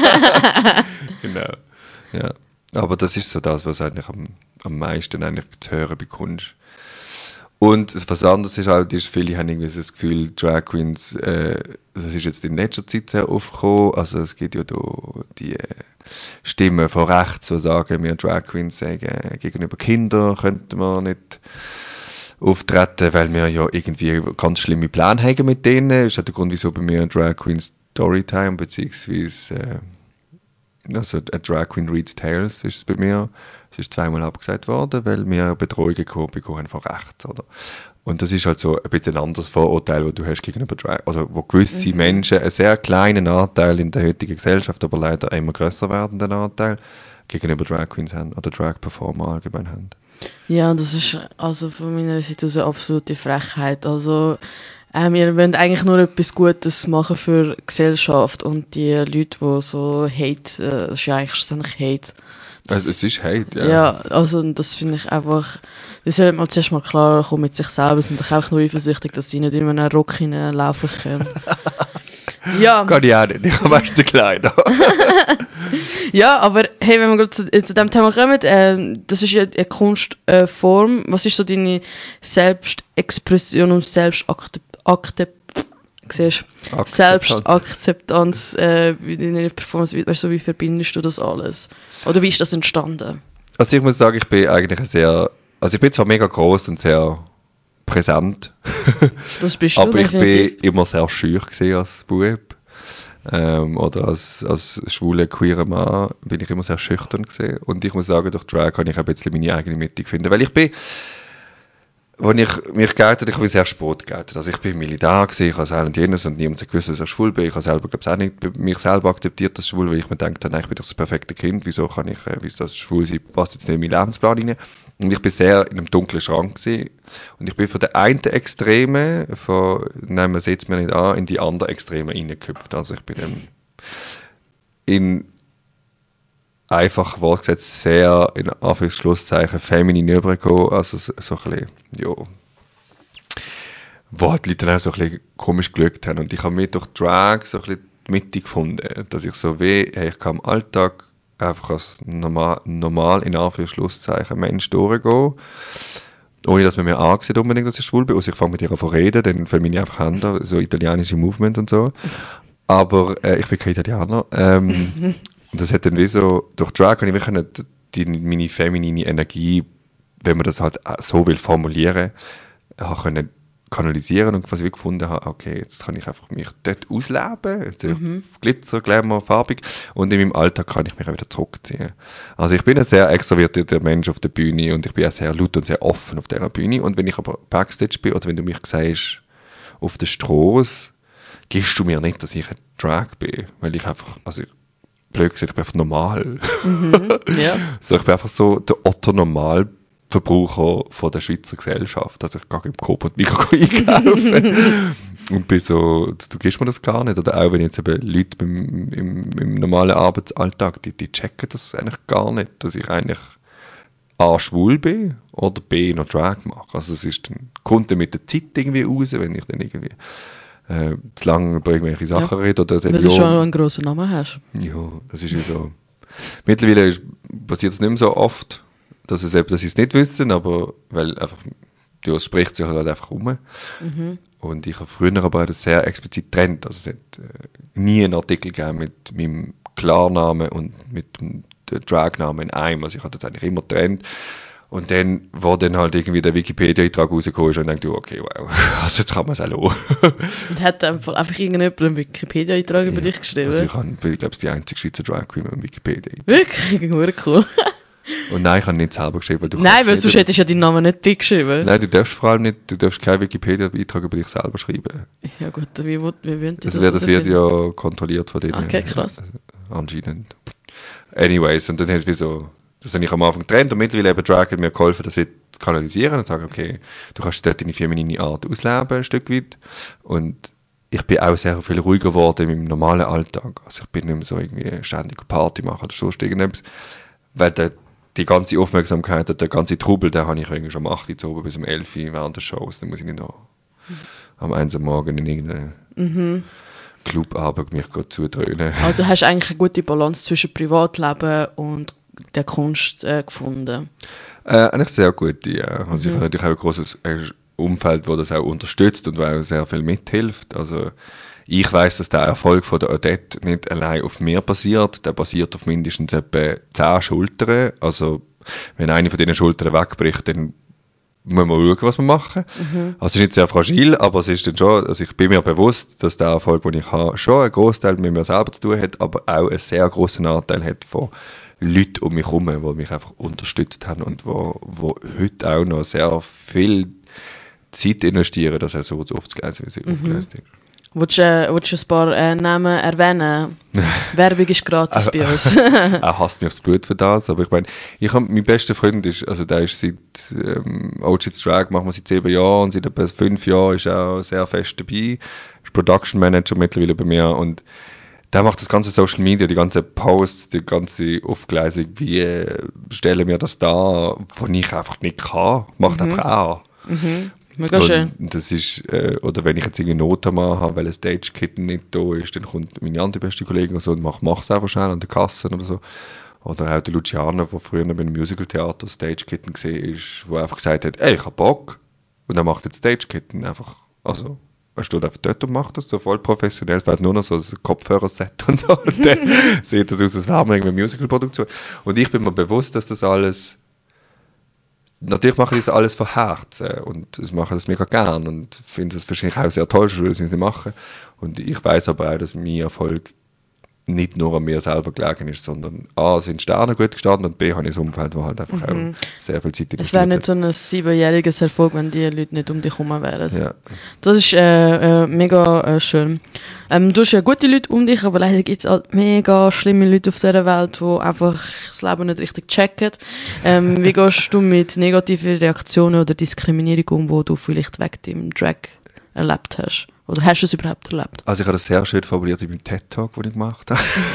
Genau, ja. Aber das ist so das, was eigentlich am meisten eigentlich zu hören bekommst. Und was anderes ist halt, viele haben irgendwie das Gefühl, Drag Queens, das ist jetzt in letzter Zeit sehr aufgekommen. Also es gibt ja da die Stimmen von rechts, die sagen, wir Drag Queens sagen, gegenüber Kindern könnten wir nicht auftreten, weil wir ja irgendwie ganz schlimme Pläne haben mit denen. Das ist auch der Grund, wieso bei mir Drag Queens Storytime beziehungsweise also a Drag Queen Reads Tales ist es bei mir. Es ist 2-mal abgesagt worden, weil wir Betreuungen bekommen von rechts, oder? Und das ist halt so ein bisschen ein anderes Vorurteil, das du hast gegenüber Drag, also wo gewisse Menschen einen sehr kleinen Anteil in der heutigen Gesellschaft, aber leider immer grösser werdenden Anteil gegenüber Drag Queens haben oder Drag Performer allgemein haben. Ja, das ist also von meiner Seite aus eine absolute Frechheit. Also wir wollen eigentlich nur etwas Gutes machen für die Gesellschaft und die Leute, die so Hate, das ist ja eigentlich schlussendlich Hate. Also es ist Hate, ja. Ja, also das finde ich einfach, die sollen mal zuerst mal klar kommen mit sich selber, sind doch einfach nur eifersüchtig, dass sie nicht in einen Rock hineinlaufen können. Ja. Kann ich auch nicht, ich habe meistens Kleider. Ja, aber hey, wenn wir gerade zu dem Thema kommen, das ist ja eine Kunstform. Was ist so deine Selbstexpression und Selbstakzeptanz in deiner Performance? Weißt du, wie verbindest du das alles? Oder wie ist das entstanden? Also ich muss sagen, ich bin eigentlich ich bin zwar mega gross und sehr präsent, das bist du, aber ich bin immer sehr schüch als Bub. Oder als schwuler, queerer Mann bin ich immer sehr schüchtern gewesen. Und ich muss sagen, durch Drag kann ich ein bisschen meine eigene Mitte finden. Weil ich bin, als ich mich geoutet, ich bin sehr spät geoutet. Also ich bin im Militär gewesen, ich habe Seil und jenes und niemand hat gewusst, dass ich schwul bin. Ich habe selber, glaube ich, auch nicht mich selber akzeptiert als schwul, weil ich mir gedacht habe, nein, ich bin doch das perfekte Kind, wieso das schwul sein, passt jetzt nicht in meinen Lebensplan rein. Und ich bin sehr in einem dunklen Schrank gewesen. Und ich bin von der einen Extreme, nein, man sieht es mir nicht an, in die andere Extreme reingehüpft. Also ich bin dann in einfach Wort gesetzt sehr, in Anführungszeichen, feminin übergekommen. Also so ein bisschen, ja, wo halt die Leute dann auch so ein bisschen komisch geschaut haben. Und ich habe mir durch Drag so ein bisschen die Mitte gefunden, dass ich so ich kann im Alltag einfach als normal in Anführungszeichen Mensch durchgehen, ohne dass man mir ansieht unbedingt, dass ich schwul bin. Also ich fange mit ihr an zu reden, dann fangen meine einfach Hände, so italienische Movement und so. Aber ich bin kein Italiener. Und das hat dann wie so, durch Drag habe ich wirklich meine feminine Energie, wenn man das halt so will formulieren, können kanalisieren und quasi gefunden habe, okay, jetzt kann ich einfach mich dort ausleben, Glitzer, Glamour, farbig, und in meinem Alltag kann ich mich auch wieder zurückziehen. Also ich bin ein sehr extrovertierter Mensch auf der Bühne und ich bin auch sehr laut und sehr offen auf dieser Bühne, und wenn ich aber Backstage bin oder wenn du mich siehst auf der Straße, gibst du mir nicht, dass ich ein Drag bin, weil ich einfach, also blöd gesagt, ich bin einfach normal. Ja. So, ich bin einfach so der Otto Normal Verbraucher von der Schweizer Gesellschaft. Also ich gehe im Coop und Migros einkaufen. Und bin so, du gibst mir das gar nicht. Oder auch wenn jetzt eben Leute im normalen Arbeitsalltag, die checken das eigentlich gar nicht, dass ich eigentlich A, schwul bin oder B, noch Drag mache. Also es ist dann, kommt dann mit der Zeit irgendwie raus, wenn ich dann irgendwie zu lange über irgendwelche Sachen rede. Oder weil du schon einen grossen Namen hast. Ja, das ist wie so. Mittlerweile passiert es nicht mehr so oft, dass sie es nicht wissen, aber weil einfach, es spricht sich halt einfach rum. Mhm. Und ich habe früher aber das sehr explizit getrennt. Also es hat nie einen Artikel gegeben mit meinem Klarnamen und mit dem Dragnamen in einem. Also ich habe das eigentlich immer getrennt. Und dann, wo dann halt irgendwie der Wikipedia-Eintrag rausgekommen ist, und dann dachte ich, okay, wow, also jetzt kann man es auch lassen. Und hat einfach irgendjemand einen Wikipedia-Eintrag über dich geschrieben? Also ich bin, glaube ich, die einzige Schweizer Drag Queen mit einem Wikipedia-Eintrag. Wirklich? Cool. Und nein, ich habe nicht selber geschrieben. Weil sonst hättest du ja deinen Namen nicht geschrieben. Nein, du darfst vor allem nicht, du darfst keinen Wikipedia-Eintrag über dich selber schreiben. Ja gut, wie wollen die das wird ja kontrolliert von denen. Okay, krass. Anscheinend. Anyways, und dann haben wir so, das habe ich am Anfang getrennt und mittlerweile eben Drag hat mir geholfen, das wieder zu kanalisieren und zu sagen, okay, du kannst dort deine feminine Art ausleben, ein Stück weit. Und ich bin auch sehr viel ruhiger geworden in meinem normalen Alltag. Also ich bin nicht mehr so irgendwie ständig Party machen oder sonst irgendetwas. Weil die ganze Aufmerksamkeit, der ganze Trubel, den habe ich irgendwie schon um 8 Uhr oben bis um 11 Uhr während der Shows. Dann muss ich nicht noch am 1 Uhr morgen in irgendeinen Clubabend mich zudröhnen. Also hast du eigentlich eine gute Balance zwischen Privatleben und der Kunst gefunden? Eigentlich sehr gut, ja. Also ich habe natürlich auch ein grosses Umfeld, das das auch unterstützt und wo auch sehr viel mithilft. Also ich weiss, dass der Erfolg von der Odette nicht allein auf mir basiert. Der basiert auf mindestens etwa 10 Schultern. Also wenn eine von diesen Schultern wegbricht, dann muss man schauen, was wir machen. Also es ist nicht sehr fragil, aber es ist dann schon, also ich bin mir bewusst, dass der Erfolg, den ich habe, schon einen Großteil mit mir selber zu tun hat, aber auch einen sehr grossen Anteil hat von Leuten um mich herum, die mich einfach unterstützt haben und wo heute auch noch sehr viel Zeit investieren, dass er so aufzugleisen, wie sie aufgeleistet ist. Willst du ein paar Namen erwähnen? Werbung ist gratis bei uns. Er hasst mich aufs Blut für das, aber ich meine, mein bester Freund ist, also der ist seit OG's Drag, machen wir seit 7 Jahren und seit etwa 5 Jahren ist er auch sehr fest dabei, ist Production Manager mittlerweile bei mir und der macht das ganze Social Media, die ganzen Posts, die ganze Aufgleisung, wie stellen wir das da, was ich einfach nicht kann, macht einfach auch. Mega schön. Und das ist, oder wenn ich jetzt eine Note mal habe, weil ein Stage-Kitten nicht da ist, dann kommt meine andere beste Kollegin und so und mach es einfach schnell an der Kasse oder so. Oder auch der Luciano, der früher bei einem Musical-Theater Stage-Kitten gesehen ist, der einfach gesagt hat, ey, ich hab Bock. Und er macht jetzt Stage-Kitten einfach, also, er steht einfach dort und macht das so voll professionell. Es wird nur noch so ein Kopfhörerset und so. Und dann sieht das aus, als wäre man irgendwie Musical-Produktion. Und ich bin mir bewusst, dass das alles, natürlich mache ich das alles von Herzen und ich mache das mega gern und finde es wahrscheinlich auch sehr toll, dass ich das nicht machen. Und ich weiß aber auch, dass mein Erfolg nicht nur an mir selber gelegen ist, sondern A, sind Sterne gut gestanden und B, habe ich ein Umfeld, wo halt einfach auch sehr viel Zeit investiert. Es wäre nicht so ein 7-jähriges Erfolg, wenn die Leute nicht um dich herum wären. Ja. Das ist mega schön. Du hast ja gute Leute um dich, aber leider gibt es halt mega schlimme Leute auf dieser Welt, die einfach das Leben nicht richtig checken. Wie gehst du mit negativen Reaktionen oder Diskriminierung um, die du vielleicht wegen dem Drag erlebt hast? Oder hast du es überhaupt erlebt? Also ich habe das sehr schön formuliert in meinem TED-Talk, den ich gemacht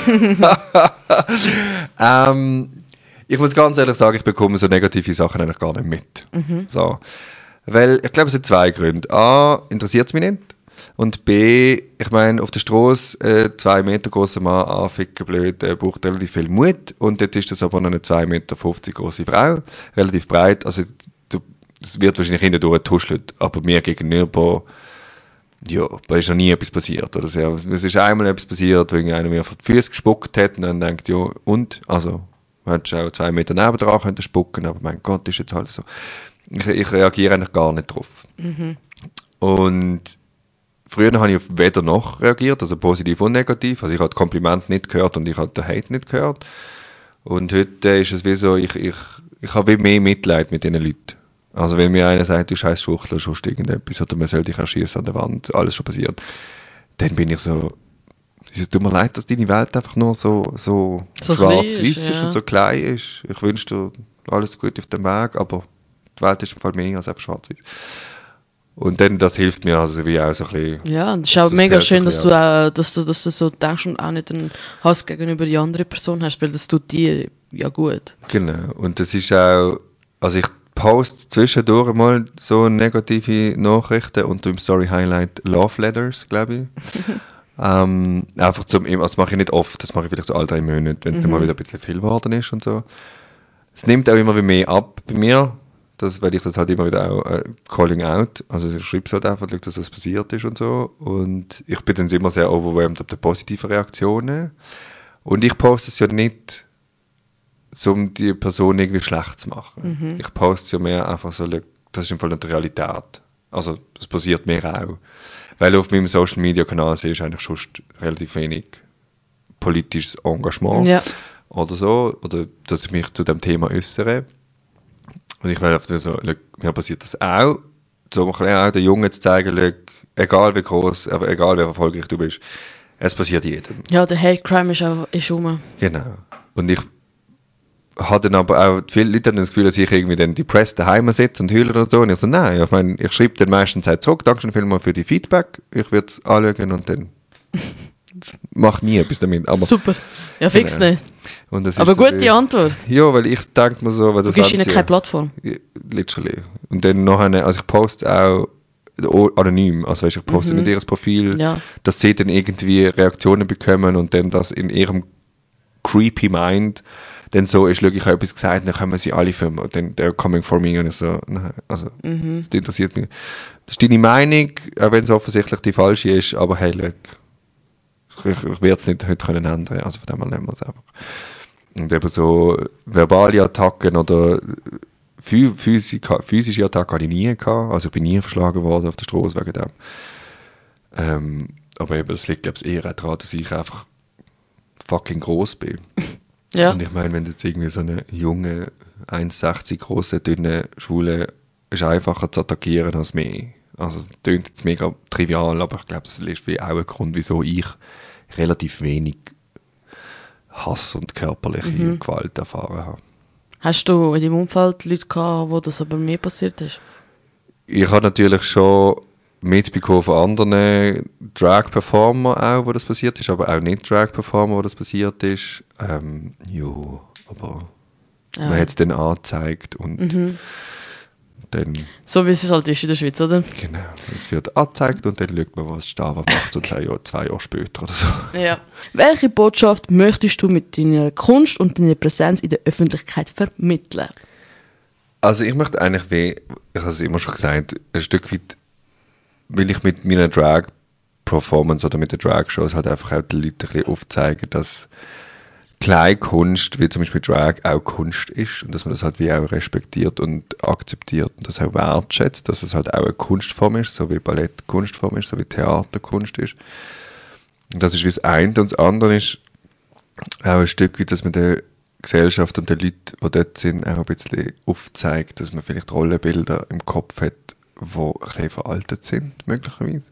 habe. Ich muss ganz ehrlich sagen, ich bekomme so negative Sachen eigentlich gar nicht mit. So. Weil ich glaube, es sind 2 Gründe. A, interessiert es mich nicht. Und B, ich meine, auf der Straße 2 Meter grosser Mann anficken, blöd, braucht relativ viel Mut. Und dort ist das aber noch eine 2,50 Meter grosse Frau, relativ breit. Also es wird wahrscheinlich hindurch getuschelt, aber mir gegenüber, ja, da ist noch nie etwas passiert. Oder so. Es ist einmal etwas passiert, wo einer mir auf die Füße gespuckt hat und dann denkt, ja, und? Also, man hätte auch 2 Meter nebendran können spucken, aber mein Gott, ist jetzt halt so. Ich reagiere eigentlich gar nicht drauf. Und früher habe ich auf weder noch reagiert, also positiv und negativ. Also ich habe das Kompliment nicht gehört und ich habe den Hate nicht gehört. Und heute ist es wie so, ich habe wie mehr Mitleid mit diesen Leuten. Also wenn mir einer sagt, du scheiß Schwuchtel, sonst irgendetwas, oder man soll dich erschießen an der Wand, alles schon passiert, dann bin ich so, es tut mir leid, dass deine Welt einfach nur so schwarz-weiß ist und so klein ist. Ich wünsche dir alles Gute auf dem Weg, aber die Welt ist im Fall mehr als einfach schwarz-weiß. Und dann, das hilft mir also wie auch so ein bisschen. Ja, und es ist auch mega schön, dass du so denkst und auch nicht einen Hass gegenüber die andere Person hast, weil das tut dir ja gut. Genau. Und das ist auch, also ich poste zwischendurch mal so negative Nachrichten unter dem Story Highlight Love Letters, glaube ich. Einfach das mache ich nicht oft, das mache ich vielleicht so alle 3 Monate, wenn es dann mal wieder ein bisschen viel geworden ist und so. Es nimmt auch immer mehr ab bei mir, weil ich das halt immer wieder auch calling out, also ich schreibe es halt einfach, dass das passiert ist und so. Und ich bin dann immer sehr overwhelmed auf die positiven Reaktionen. Und ich poste es ja nicht, um die Person irgendwie schlecht zu machen. Ich poste es ja mehr einfach so, das ist im Fall nicht die Realität. Also das passiert mir auch. Weil auf meinem Social Media Kanal sehe ich eigentlich schon relativ wenig politisches Engagement oder so, oder dass ich mich zu dem Thema äußere. Und ich will einfach so, mir passiert das auch, so auch den Jungen zu zeigen, egal wie groß, aber egal wie erfolgreich du bist, es passiert jedem. Ja, der Hate Crime ist rum. Genau. Und ich habe dann aber auch, viele Leute haben das Gefühl, dass ich irgendwie dann depressed daheim sitze und heule oder so. Und ich so, nein, ich meine, ich schreibe dann meistens Zeit zurück, danke schön vielmals für die Feedback, ich werde es anschauen und dann mach nie etwas damit. Aber, super, ja fix nicht. Und das aber ist gute so Antwort. Ja, weil ich denke mir so, weil du gibst ihnen keine Plattform. Literally. Und dann nachher, also ich poste auch anonym, also weißt, ich poste nicht ihr Profil, dass sie dann irgendwie Reaktionen bekommen und dann das in ihrem creepy Mind dann so ist, ich habe etwas gesagt, dann können sie alle filmen und dann they're coming for me und ich so, nein, also das interessiert mich. Das ist deine Meinung, auch wenn es offensichtlich die falsche ist, aber hey, look, ich werde es nicht heute können ändern, also von dem her nehmen wir es einfach. Und eben so verbale Attacken oder physische Attacken habe ich nie gehabt, also ich bin nie verschlagen worden auf der Straße wegen dem. Aber eben, das liegt glaube ich eher daran, dass ich einfach fucking groß bin. Ja. Und ich meine, wenn du jetzt irgendwie so eine junge, 1,60 große, dünne, schwule, ist einfacher zu attackieren als mich. Also es klingt jetzt mega trivial, aber ich glaube, das ist wie auch ein Grund, wieso ich relativ wenig Hass und körperliche Gewalt erfahren habe. Hast du in deinem Umfeld Leute gehabt, wo das aber mehr passiert ist? Ich habe natürlich schon mitbekommen von anderen Drag-Performer auch, wo das passiert ist, aber auch nicht Drag-Performer, wo das passiert ist. Ja, aber man hat es dann angezeigt und dann... So wie es halt ist in der Schweiz, oder? Genau, es wird angezeigt und dann schaut man, was Stava macht, so 2 Jahre später oder so. Ja. Welche Botschaft möchtest du mit deiner Kunst und deiner Präsenz in der Öffentlichkeit vermitteln? Also ich möchte eigentlich, ich habe es immer schon gesagt, ein Stück weit will ich mit meiner Drag-Performance oder mit den Drag-Shows halt einfach auch den Leuten ein bisschen aufzeigen, dass Kleinkunst, wie zum Beispiel Drag, auch Kunst ist und dass man das halt wie auch respektiert und akzeptiert und das auch wertschätzt, dass es halt auch eine Kunstform ist, so wie Ballett Kunstform ist, so wie Theater Kunst ist. Und das ist wie das eine. Und das andere ist auch ein Stück weit, dass man der Gesellschaft und den Leuten, die dort sind, auch ein bisschen aufzeigt, dass man vielleicht Rollenbilder im Kopf hat, die ein bisschen veraltet sind, möglicherweise.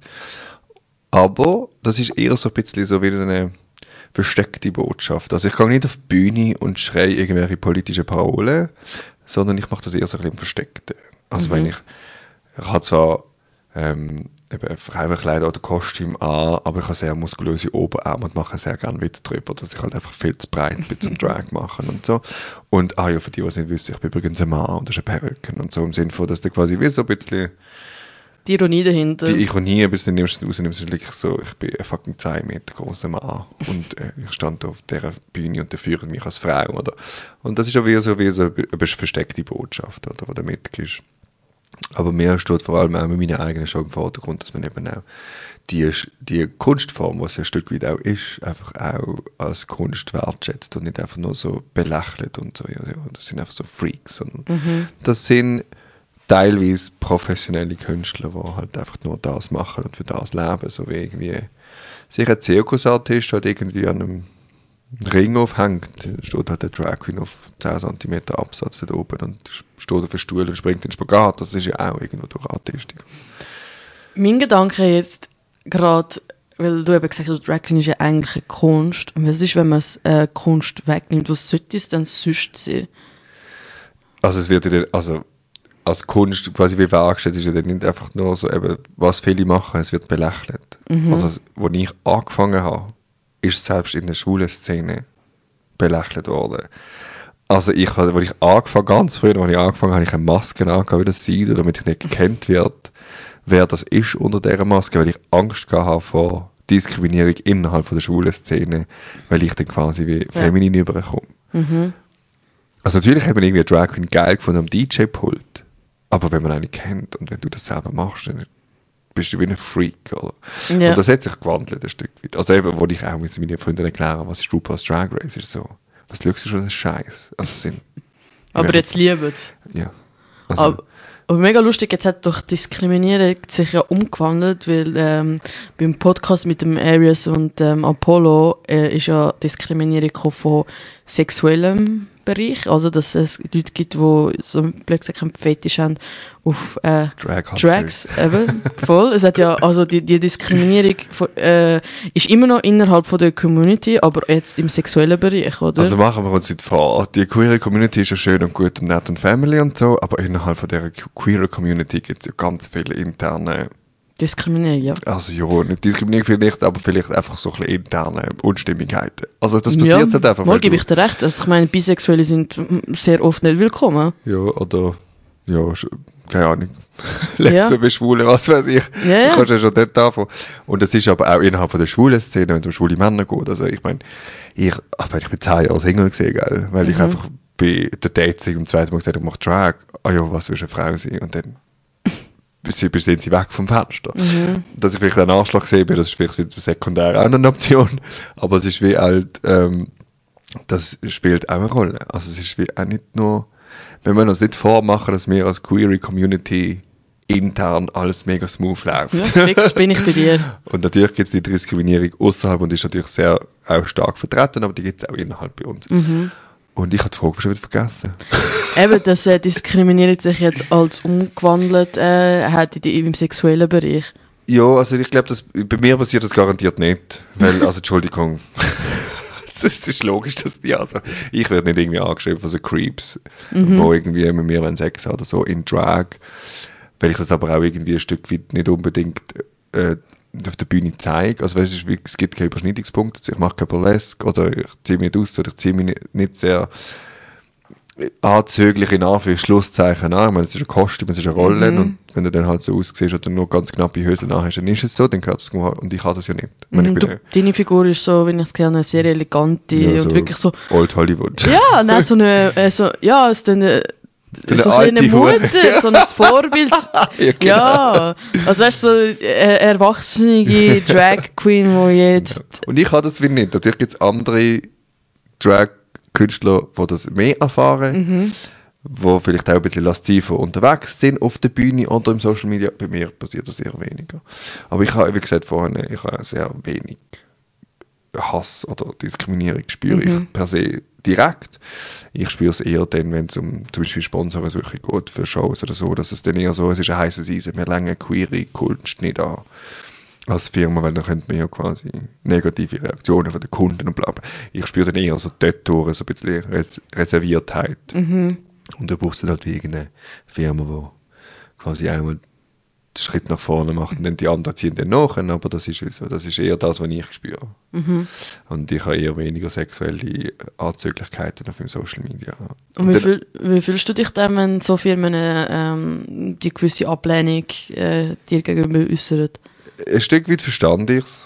Aber das ist eher so ein bisschen so wie eine versteckte Botschaft. Also ich gehe nicht auf die Bühne und schreie irgendwelche politischen Parolen, sondern ich mache das eher so ein bisschen im Versteckten. Also wenn ich habe zwar eben Frauenkleider oder Kostüm an, aber ich habe sehr muskulöse Oberarme und mache sehr gerne Witz drüber, dass ich halt einfach viel zu breit bin zum Drag machen und so. Und ja, für die, die es nicht wissen, ich bin übrigens ein Mann und das ist eine Perücke und so im Sinne von, dass du quasi wie so ein bisschen die Ironie dahinter. Die Ironie, bis du nimmst rausnimmst, ist wirklich so, ich bin ein fucking 2 Meter grosser Mann und ich stand auf dieser Bühne und die führen mich als Frau, oder? Und das ist auch wie so eine versteckte Botschaft, oder, die da mitgibst. Aber mir steht vor allem auch mit meiner eigenen Show im Vordergrund, dass man eben auch die Kunstform, was ein Stück weit auch ist, einfach auch als Kunst wertschätzt und nicht einfach nur so belächelt und so. Ja, das sind einfach so Freaks. Und das sind teilweise professionelle Künstler, die halt einfach nur das machen und für das leben, so wie irgendwie sich ein Zirkusartist halt irgendwie an einem Ring aufhängt, steht halt der Drag Queen auf 10 cm Absatz da oben und steht auf dem Stuhl und springt in den Spagat. Das ist ja auch irgendwo durch Artistik. Mein Gedanke jetzt gerade, weil du eben gesagt hast, Drag Queen ist ja eigentlich eine Kunst. Und was ist, wenn man Kunst wegnimmt? Was sollte es dann sonst sein? Also es wird als Kunst quasi wie dargestellt ist ja dann nicht einfach nur so, eben, was viele machen, es wird belächelt. Also, als ich angefangen habe, ist selbst in der schwulen Szene belächelt worden. Also, als ich angefangen, ganz früh, als ich angefangen habe, ich eine Maske angehabt, wie das sieht, damit ich nicht gekannt wird, wer das ist unter dieser Maske, weil ich Angst gehabt habe vor Diskriminierung innerhalb von der schwulen Szene, weil ich dann quasi wie feminin überkomme. Also natürlich hat man irgendwie Drag Queen geil gefunden am DJ-Pult, aber wenn man eine kennt und wenn du das selber machst, dann bist du wie ein Freak, oder? Ja. Und das hat sich gewandelt ein Stück weit. Also eben, wo ich auch mit meinen Freunden erklären, was ist RuPaul's Drag Race, ist so, was schaust du schon, das Scheiß? Also Aber jetzt lieben es. Ja. Also, Aber mega lustig, jetzt hat doch Diskriminierung sich ja umgewandelt, weil beim Podcast mit dem Arius und Apollo ist ja Diskriminierung gekommen von sexuellem Bereich, also dass es Leute gibt, die so plötzlich einen Fetisch haben auf Drags, eben, voll. Es hat ja, also die Diskriminierung ist immer noch innerhalb von der Community, aber jetzt im sexuellen Bereich, oder? Also machen wir uns nicht vor, die queere Community ist ja schön und gut und nett und Family und so, aber innerhalb von dieser queere Community gibt es ja ganz viele interne... Diskriminierung, ja. Also ja, nicht Diskriminierung vielleicht, aber vielleicht einfach so ein bisschen interne Unstimmigkeiten. Also das passiert halt einfach. Mal gebe ich dir recht. Also ich meine, Bisexuelle sind sehr oft nicht willkommen. Ja, oder, ja, keine Ahnung. Lesben, Schwule, was weiß ich. Ja. Du kannst ja schon dort anfangen. Und das ist aber auch innerhalb von der schwulen Szene, wenn es um schwule Männer geht. Also ich meine, ich bin 10 Jahre Single gewesen, gell? Weil ich einfach bei der Dates im zweiten Mal gesagt habe, ich mache Drag. Ah ja, was willst du eine Frau sein? Und dann sind sie weg vom Fenster. Dass ich vielleicht einen Anschlag sehe, das ist vielleicht sekundär auch eine Option, aber es ist wie halt, das spielt auch eine Rolle. Also es ist wie auch nicht nur, wenn wir uns nicht vormachen, dass wir als queere Community intern alles mega smooth läuft. Ja, fix bin ich bei dir. Und natürlich gibt es die Diskriminierung außerhalb und ist natürlich sehr auch stark vertreten, aber die gibt es auch innerhalb bei uns. Und ich habe die Frage schon wieder vergessen. Eben, dass Diskriminierung sich jetzt als umgewandelt hat im sexuellen Bereich. Ja, also ich glaube, bei mir passiert das garantiert nicht. Weil, also Entschuldigung, es ist logisch, dass ich werde nicht irgendwie angeschrieben von so Creeps, wo irgendwie mit mir Sex haben oder so in Drag. Weil ich das aber auch irgendwie ein Stück weit nicht unbedingt auf der Bühne zeige. Also weißt du, es gibt keine Überschneidungspunkte. Ich mache kein Burlesque oder ich ziehe mich nicht aus oder ich ziehe mich nicht sehr anzüglich in Anführungszeichen an. Ich meine, es ist ein Kostüm, es ist eine Rolle und wenn du dann halt so aussiehst oder nur ganz knappe Hosen anhast, dann ist es so, dann gehört das und ich habe das ja nicht. Deine Figur ist so, wenn ich es gerne sehr elegante ja, und wirklich so... Old Hollywood. Ja, nein, so eine... es ist dann... So eine Mutter, so ein Vorbild. Ja, genau. Ja, also weißt du, so eine erwachsene Drag Queen, die jetzt... Ja. Und ich habe das wie nicht. Natürlich gibt es andere Drag-Künstler, die das mehr erfahren, die vielleicht auch ein bisschen lasziver unterwegs sind auf der Bühne oder im Social Media. Bei mir passiert das eher weniger. Aber ich habe, wie gesagt vorhin, ich habe sehr wenig Hass oder Diskriminierung spüre ich per se direkt. Ich spüre es eher dann, wenn es um zum Beispiel Sponsorensuche geht für Shows oder so, dass es dann eher so, es ist ein heißes Eisen, wir längen queere Kunst nicht an als Firma, weil dann könnte man ja quasi negative Reaktionen von den Kunden und bla bla. Ich spüre dann eher so dort durch, so ein bisschen Reserviertheit. Und da brauchst du halt wie irgendeine Firma, die quasi einmal den Schritt nach vorne macht und dann die anderen ziehen dann nach, aber das ist so, das ist eher das, was ich spüre. Und ich habe eher weniger sexuelle Anzüglichkeiten auf dem Social Media. Und wie fühlst du dich dann, wenn so Firmen die gewisse Ablehnung dir gegenüber äußern? Ein Stück weit verstand ich es.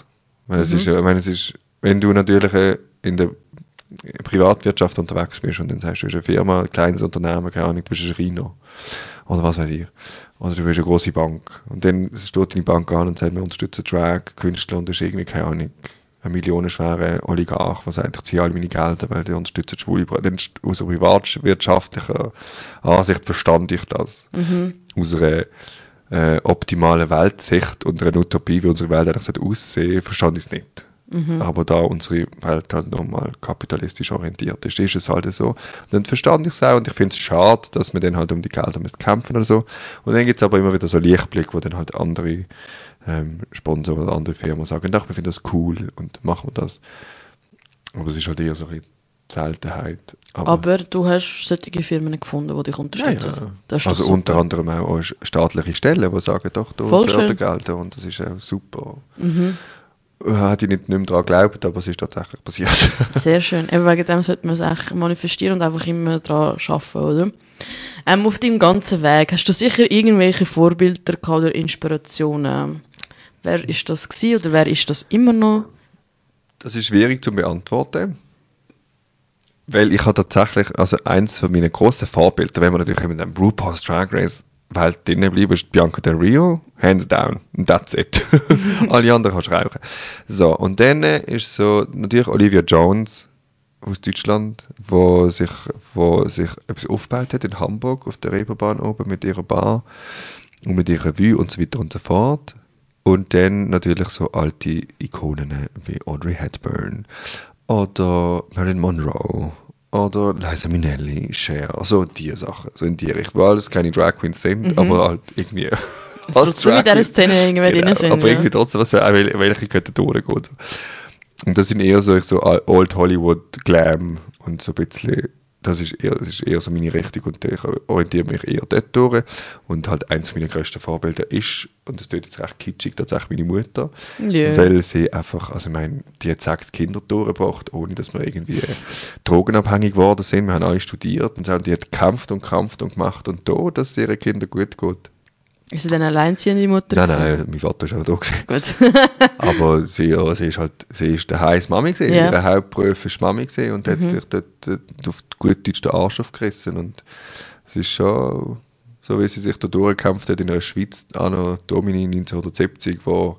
Wenn du natürlich in der Privatwirtschaft unterwegs bist und dann sagst du bist eine Firma, ein kleines Unternehmen, keine Ahnung, du bist ein Rhino oder was weiß ich. Oder du bist eine grosse Bank. Und dann steht deine Bank an und sagt, wir unterstützen Drag, Künstler und das ist irgendwie, keine Ahnung, ein millionenschwerer Oligarch, der sagt, ich ziehe alle meine Gelder, weil die unterstützen Schwule. Dann aus einer privatwirtschaftlichen Ansicht verstand ich das. Aus einer optimalen Weltsicht und einer Utopie, wie unsere Welt eigentlich aussehen sollte, verstand ich es nicht. Aber da unsere Welt halt nochmal kapitalistisch orientiert ist es halt so. Und dann verstand ich es auch und ich finde es schade, dass man dann halt um die Gelder kämpfen oder so. Und dann gibt es aber immer wieder so Lichtblick, wo dann halt andere Sponsoren oder andere Firmen sagen, ach, wir finden das cool und machen wir das. Aber es ist halt eher so ein bisschen Seltenheit. Aber du hast solche Firmen gefunden, die dich unterstützen. Ja. Das ist doch Also super. unter anderem auch staatliche Stellen, die sagen, doch, da Voll schön. Fördergelder und das ist auch super. Hätte ich nicht mehr daran geglaubt, aber es ist tatsächlich passiert. Sehr schön. Eben wegen dem sollte man es echt manifestieren und einfach immer daran arbeiten, oder? Auf deinem ganzen Weg hast du sicher irgendwelche Vorbilder gehabt oder Inspirationen. Wer ist das gewesen oder wer ist das immer noch? Das ist schwierig zu beantworten. Weil ich habe tatsächlich, also eins von meinen grossen Vorbilder, wenn wir natürlich in dem RuPaul's Drag Race Welt drinnen bleiben, ist Bianca Del Rio, hands down, and that's it. Alle anderen kannst du rauchen. So, und dann ist so natürlich Olivia Jones aus Deutschland, wo sich etwas aufgebaut hat in Hamburg auf der Reeperbahn oben mit ihrer Bar und mit ihrer Vue und so weiter und so fort. Und dann natürlich so alte Ikonen wie Audrey Hepburn oder Marilyn Monroe oder Liza Minnelli, Cher, so diese Sachen, so in die Richtung, wo alles keine Drag Queens sind, aber halt irgendwie Trotzdem in dieser Szene irgendwie drin sind. aber irgendwie trotzdem, welche Kategorien geht. Und das sind eher so Old Hollywood Glam und so ein bisschen, das ist eher so meine Richtung und ich orientiere mich eher dort durch. Und halt eins meiner grössten Vorbilder ist, und das tut jetzt recht kitschig, tatsächlich meine Mutter. Ja. Weil sie einfach, also ich meine, die hat 6 Kinder durchgebracht, ohne dass wir irgendwie drogenabhängig geworden sind. Wir haben alle studiert und so, und die hat gekämpft und gemacht und da, dass es ihren Kindern gut geht. Ist sie dann alleinziehende Mutter? Nein, mein Vater ist auch da gewesen. Gut. Aber sie ist daheim Mami gewesen. Ja. Ihre Hauptberuf ist Mami gewesen und hat sich dort auf gut Deutsch den Arsch aufgerissen. Und es ist schon, so wie sie sich da durchgekämpft hat in der Schweiz, anno Domini 1970, wo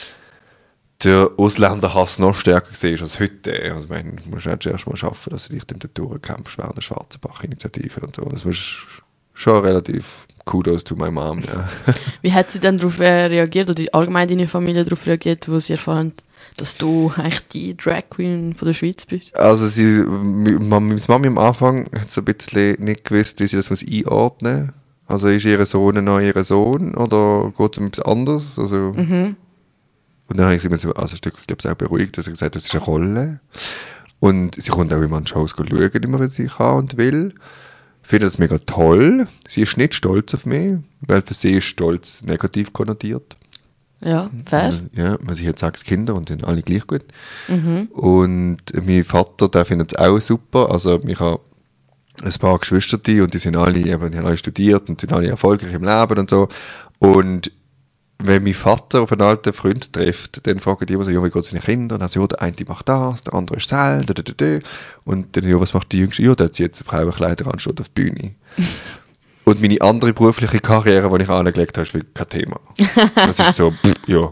der Ausländerhass noch stärker war als heute. Also ich meine, du musst nicht erst mal schaffen, dass du dich dann dort durchkämpfst während der Schwarzenbach-Initiative und so. Das muss schon relativ Kudos to my mom, ja. Wie hat sie dann darauf reagiert, oder allgemein deine Familie darauf reagiert, wo sie erfahren, dass du eigentlich die Drag Queen von der Schweiz bist? Also meine Mami am Anfang hat so ein bisschen nicht gewusst, wie sie das einordnen muss. Also ist ihr Sohn noch ihr Sohn oder geht es um etwas anderes? Also, Und dann habe ich sie also ein Stück, ich glaube, auch beruhigt, dass sie gesagt hat, das ist eine Rolle. Und sie kommt auch immer an Shows schauen, immer wenn sie kann und will. Ich finde das mega toll. Sie ist nicht stolz auf mich, weil für sie ist Stolz negativ konnotiert. Ja, fair. Ja, weil sie hat 6 Kinder und sind alle gleich gut. Und mein Vater, der findet es auch super. Also ich habe ein paar Geschwister und die haben alle studiert und sind alle erfolgreich im Leben und so. Und wenn mein Vater auf einen alten Freund trifft, dann fragen die immer so, ja, wie geht es seinen Kindern? Und dann so, ja, der eine macht das, der andere ist Seil, und dann, ja, was macht die Jüngste? Ja, der hat jetzt Frauenkleider an, steht auf der Bühne. Und meine andere berufliche Karriere, die ich angelegt habe, ist wirklich kein Thema. Das ist so, ja.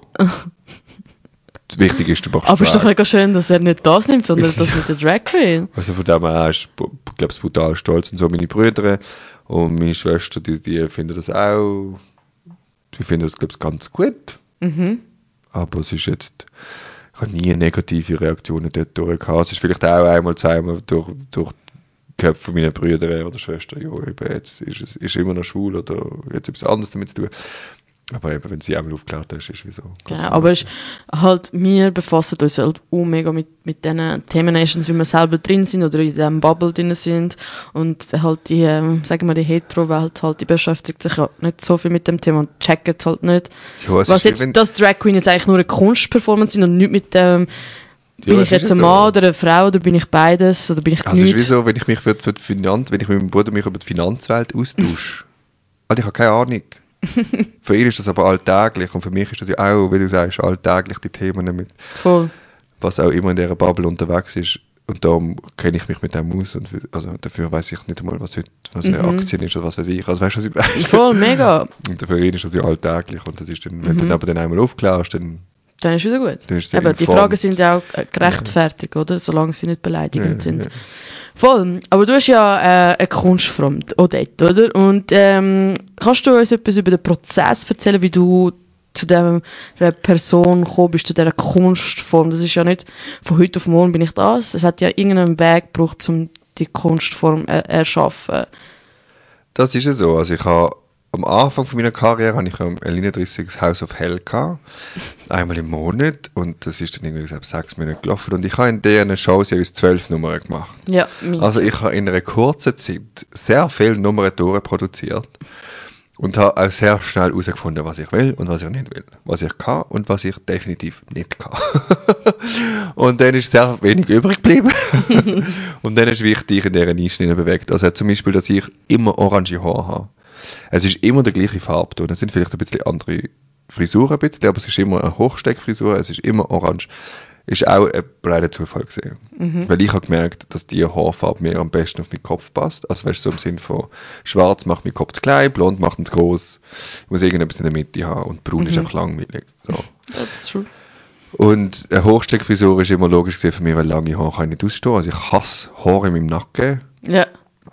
Das Wichtige ist, du machst Aber es ist doch Drag. mega schön, dass er nicht das nimmt, sondern das mit der Drag Queen. Also von dem her ist, ich glaube, brutal stolz und so meine Brüder und meine Schwester, die finden das auch. Ich finde das, glaube ich, ganz gut. Aber es ist jetzt, ich habe nie negative Reaktionen dort durchgehabt. Es ist vielleicht auch einmal, zweimal durch die Köpfe meiner Brüder oder Schwestern, ja, eben jetzt ist immer noch schwul oder jetzt etwas anderes damit zu tun. Aber eben, wenn sie einmal aufgeklärt ist, ist es wieso. Genau, aber es ist halt, wir befassen uns halt auch mega mit diesen Themen-Nations, wie wir selber drin sind oder in diesem Bubble drin sind. Und halt die, sagen wir, die Hetero-Welt halt, die beschäftigt sich ja nicht so viel mit dem Thema und checkt halt nicht, Ja, es was ist, jetzt wenn- das Drag Queen jetzt eigentlich nur eine Kunstperformance sind und nicht mit dem, bin Ja, ich es ist jetzt ein so. Mann oder eine Frau oder bin ich beides oder bin ich Also es ist wie nichts. so, wenn ich mich wenn ich mit meinem Bruder mich über die Finanzwelt austausche. Also ich habe keine Ahnung. Für ihn ist das aber alltäglich und für mich ist das ja auch, wie du sagst, alltäglich die Themen mit Voll. was auch immer in dieser Bubble unterwegs ist. Und darum kenne ich mich mit dem aus. Und also dafür weiß ich nicht einmal, was eine Aktien ist oder was weiß ich. Also weißt du, was ich meine? Voll, mega. Und für ihn ist das ja alltäglich. Und das ist dann, wenn du dann aber dann einmal aufklärst, dann Dann ist wieder gut. Dann ist es sehr Aber die informed. Fragen sind ja auch gerechtfertigt, oder? Solange sie nicht beleidigend sind. Ja. Voll. Aber du hast ja eine Kunstform, Odette, oder? Und kannst du uns etwas über den Prozess erzählen, wie du zu dieser Person gekommen bist, zu dieser Kunstform? Das ist ja nicht von heute auf morgen bin ich das. Es hat ja irgendeinen Weg gebraucht, um die Kunstform erschaffen. Das ist ja so. Also ich habe am Anfang von meiner Karriere hatte ich am 31. House of Hell gehabt, einmal im Monat, und das ist dann irgendwie 6 Monate gelaufen, und ich habe in diesen Shows jeweils 12 Nummern gemacht. Ja, also ich habe in einer kurzen Zeit sehr viele Nummern durchproduziert und habe auch sehr schnell herausgefunden, was ich will und was ich nicht will, was ich kann und was ich definitiv nicht kann. Und dann ist sehr wenig übrig geblieben. Und dann ist wichtig in dieser Nische bewegt. Also zum Beispiel, dass ich immer orange Haare habe. Es ist immer der gleiche Farbton. Es sind vielleicht ein bisschen andere Frisuren, aber es ist immer eine Hochsteckfrisur, es ist immer orange. Ist auch ein reiner Zufall gesehen. Weil ich habe gemerkt, dass die Haarfarbe mir am besten auf meinen Kopf passt. Also weißt du, so im Sinn von schwarz macht meinen Kopf zu klein, blond macht ihn zu groß. Ich muss irgendetwas in der Mitte haben und braun ist einfach langweilig. So. That's true. Und eine Hochsteckfrisur ist immer logisch gesehen für mich, weil lange Haare kann ich nicht ausstehen. Also ich hasse Haare in meinem Nacken. Ja.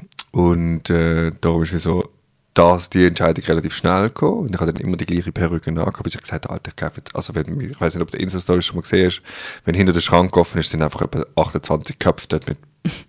Und darum ist so die Entscheidung relativ schnell gekommen. Und ich habe dann immer die gleiche Perücke angehabt, bis ich gesagt habe, Alter, ich kaufe jetzt, also ich weiß nicht, ob du die Insta-Story schon mal gesehen hast, wenn hinter der Schrank offen ist, sind einfach etwa 28 Köpfe dort mit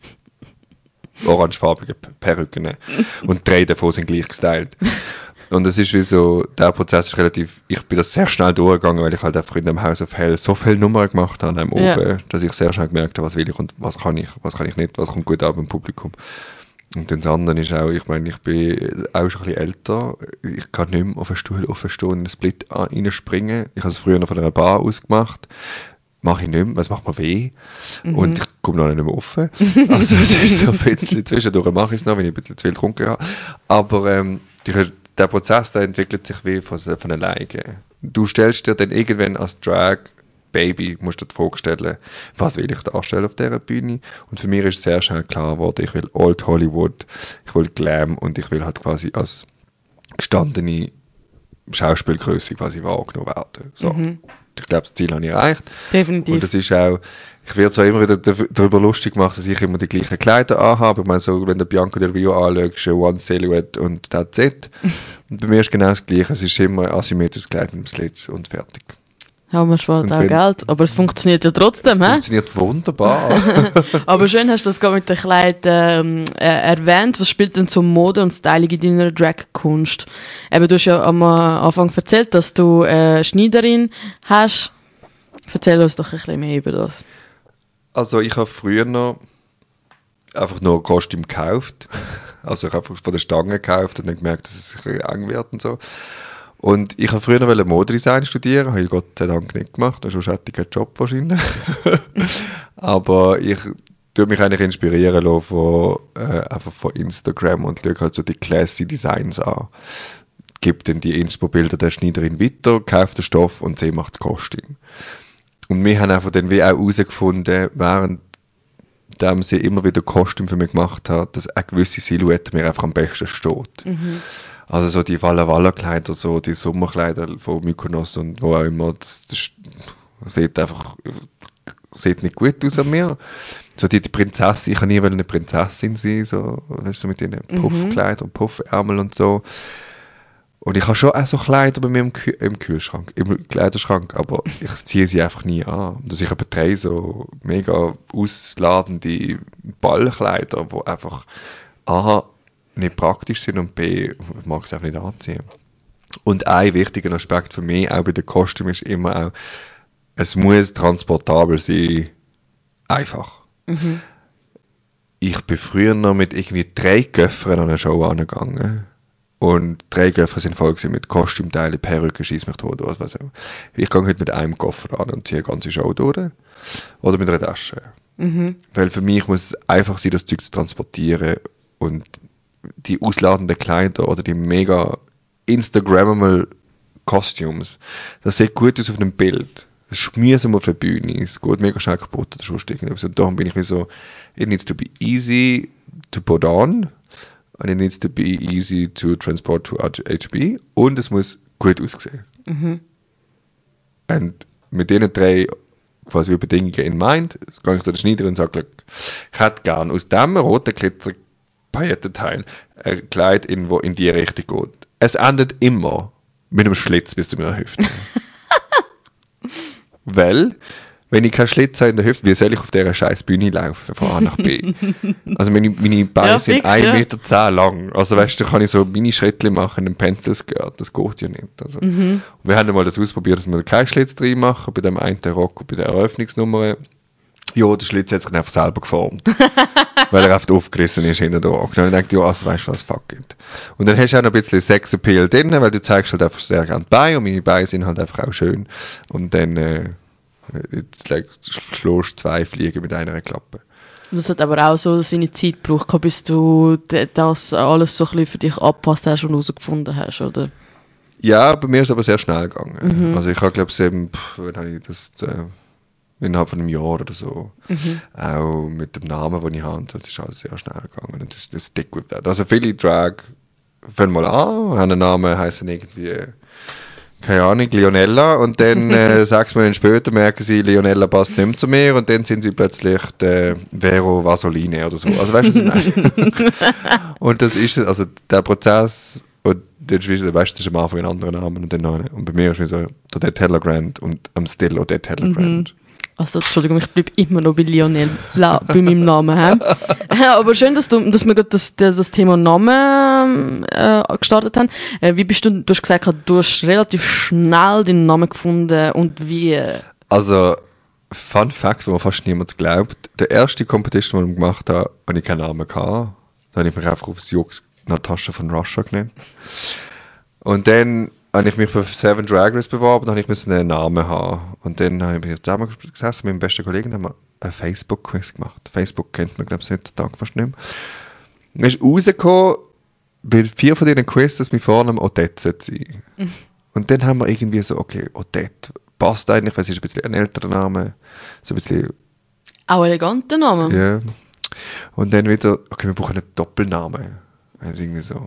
orangefarbigen Perücken. Und 3 davon sind gleich gestylt. Und es ist wie so, der Prozess ist relativ, ich bin das sehr schnell durchgegangen, weil ich halt einfach in dem House of Hell so viele Nummern gemacht habe, oben, dass ich sehr schnell gemerkt habe, was will ich und was kann ich nicht, was kommt gut an beim Publikum. Und das andere ist auch, ich meine, ich bin auch schon ein bisschen älter. Ich kann nicht mehr auf einen Stuhl aufstehen und in einen Split reinspringen. Ich habe es früher noch von einer Bar aus gemacht. Mache ich nicht mehr, weil es macht mir weh. Und ich komme noch nicht mehr offen. Also es ist so ein bisschen, zwischendurch mache ich es noch, wenn ich ein bisschen zu viel getrunken habe. Aber der Prozess, der entwickelt sich wie von alleine. Du stellst dir dann irgendwann als Drag Baby, musst du dir die Frage stellen, was will ich darstellen auf dieser Bühne? Und für mich ist sehr schnell klar geworden, ich will Old Hollywood, ich will Glam und ich will halt quasi als gestandene Schauspielgröße quasi wahrgenommen werden. So. Ich glaube, das Ziel habe ich erreicht. Definitiv. Und das ist auch, ich werde zwar immer wieder darüber lustig gemacht, dass ich immer die gleichen Kleider anhabe. Ich meine, so, wenn du Bianca Del Rio anschaust, One Silhouette und that's it. Und bei mir ist genau das Gleiche. Es ist immer asymmetrisches Kleid mit dem Slitz und fertig. Ja, man spart auch Geld, aber es funktioniert ja trotzdem. Es funktioniert wunderbar. Aber schön hast du das gerade mit den Kleidern erwähnt. Was spielt denn so Mode und Styling in deiner Drag-Kunst? Eben, du hast ja am Anfang erzählt, dass du Schneiderin hast. Erzähl uns doch ein bisschen mehr über das. Also ich habe früher noch einfach nur Kostüm gekauft. Also ich habe einfach von der Stange gekauft und dann gemerkt, dass es ein bisschen eng wird und so. Und ich wollte früher Modedesign studieren, habe ich Gott sei Dank nicht gemacht, sonst hätte ich keinen Job wahrscheinlich. Aber ich tue mich eigentlich inspirieren lassen einfach von Instagram und schaue halt so die classy Designs an. Gebe dann die Inspo-Bilder der Schneiderin weiter, kaufe den Stoff und sie macht das Kostüm. Und wir haben einfach dann wie auch herausgefunden, während sie immer wieder Kostüm für mich gemacht hat, dass eine gewisse Silhouette mir einfach am besten steht. Also so die Walla Walla Kleider, so die Sommerkleider von Mykonos und wo auch immer, das sieht nicht gut aus an mir. So die Prinzessin, ich kann nie eine Prinzessin sein, so, weißt du, mit ihren Puffkleidern und Puffärmel und so. Und ich habe schon auch so Kleider bei mir im Kühlschrank, im Kleiderschrank, aber ich ziehe sie einfach nie an. Dass ich aber 3 so mega ausladende Ballkleider, die einfach A, nicht praktisch sind und B, mag es einfach nicht anziehen. Und ein wichtiger Aspekt für mich, auch bei den Kostümen, ist immer auch, es muss transportabel sein, einfach. Ich bin früher noch mit irgendwie 3 Köffern an eine Show angegangen. Und 3 Köffer sind voll mit Kostümteilen, Perücken, Scheiss mich tot, was weiß ich. Ich gehe heute mit einem Koffer an und ziehe eine ganze Show durch. Oder mit einer Tasche. Weil für mich muss es einfach sein, das Zeug zu transportieren. Und die ausladenden Kleider oder die mega Instagrammable Costumes, das sieht gut aus auf einem Bild. Das ist mühsam auf der Bühne. Es geht mega schnell kaputt oder sonst irgendwas. Und darum bin ich wie so, it needs to be easy to put on. And it needs to be easy to transport to HB. Und es muss gut aussehen. Und mit diesen 3 quasi Bedingungen in mind, gehe ich zu der Schneiderin und sage, ich hätte gerne aus diesem roten Glitzer-Paillettenteil ein Kleid, wo in die Richtung geht. Es endet immer mit einem Schlitz bis zu meiner Hüfte. Weil, wenn ich keinen Schlitz habe in der Hüfte, wie soll ich auf dieser scheiß Bühne laufen, von A nach B? Also meine Beine sind 1,10 Meter lang. Also weißt du, da kann ich so meine Schritte machen in einem Pencil-Skirt. Das geht ja nicht. Also, wir haben mal das ausprobiert, dass wir keinen Schlitz drin machen, bei dem einen Rock und bei der Eröffnungsnummer. Ja, der Schlitz hat sich einfach selber geformt. Weil er oft aufgerissen ist hinter der Rock. Und dann denke ich, ja, also weißt du was, fuck it. Und dann hast du auch noch ein bisschen Sexappeal drin, weil du zeigst halt einfach sehr gerne die Beine und meine Beine sind halt einfach auch schön. Und dann jetzt schlägst du 2 Fliegen mit einer Klappe. Das hat aber auch so seine Zeit gebraucht, bis du das alles so ein bisschen für dich angepasst hast und herausgefunden hast, oder? Ja, bei mir ist es aber sehr schnell gegangen. Also ich habe, glaube ich, eben, wann habe ich das... innerhalb von einem Jahr oder so. Auch mit dem Namen, den ich habe, das ist alles sehr schnell gegangen. Und das stick with that. Also viele Drag fangen mal an, haben einen Namen, heißen irgendwie, keine Ahnung, Leonella. Und dann 6 Monate später merken sie, Leonella passt nicht mehr zu mir. Und dann sind sie plötzlich Vero Vaseline oder so. Also weißt du, was ich meine? Und das ist, also der Prozess, und dann weißt du, das ist am Anfang ein anderer Name und dann noch einer. Und bei mir ist es so, Odette Heller Grant und am Still Odette Heller Grant. Also, Entschuldigung, ich bleibe immer noch bei Lionella, bei meinem Namen. Aber schön, dass wir gerade das Thema Namen gestartet haben. Wie bist du hast gesagt, du hast relativ schnell deinen Namen gefunden und wie? Also, Fun Fact, wo man fast niemand glaubt, der erste Competition, den ich gemacht habe, hatte ich keinen Namen gehabt. Da habe ich mich einfach aufs Jux Natascha von Russia genannt. Und dann habe ich mich bei 7 Drag Race beworben, dann musste ich einen Namen haben. Und dann habe ich mich zusammen gesessen mit meinem besten Kollegen, haben wir einen Facebook-Quiz gemacht. Facebook kennt man, glaube ich, heutzutage fast nicht mehr. Dann ist rausgekommen, bei 4 von diesen Quiz, dass mein Vorname Odette sein. Und dann haben wir irgendwie so, okay, Odette passt eigentlich, weil es ist ein bisschen ein älterer Name. So ein bisschen... Auch eleganter Name. Ja. Und dann wieder, okay, wir brauchen einen Doppelnamen. Also irgendwie so...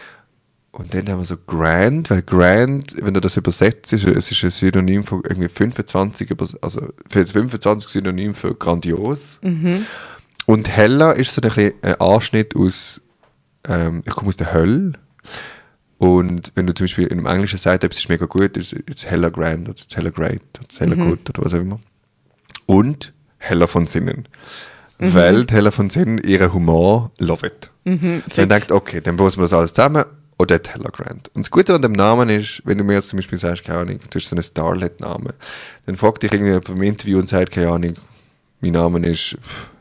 Und dann haben wir so Grand, weil Grand, wenn du das übersetzt, es ist ein Synonym für irgendwie 25, also für 25 Synonym für grandios. Und Hella ist so ein Anschnitt aus, ich komme aus der Hölle. Und wenn du zum Beispiel in einem Englischen sagst, es ist mega gut, it's Hella Grand, oder it's Hella Great, oder it's Hella Good, oder was auch immer. Und Hella von Sinnen. Weil Hella von Sinnen ihren Humor love it. Dann denkt, okay, dann muss man das alles zusammen. Odette Heller Grant. Und das Gute an dem Namen ist, wenn du mir jetzt zum Beispiel sagst, keine Ahnung, du hast so einen Starlet-Namen, dann fragt dich irgendwie im Interview und sagt, keine Ahnung, mein Name ist,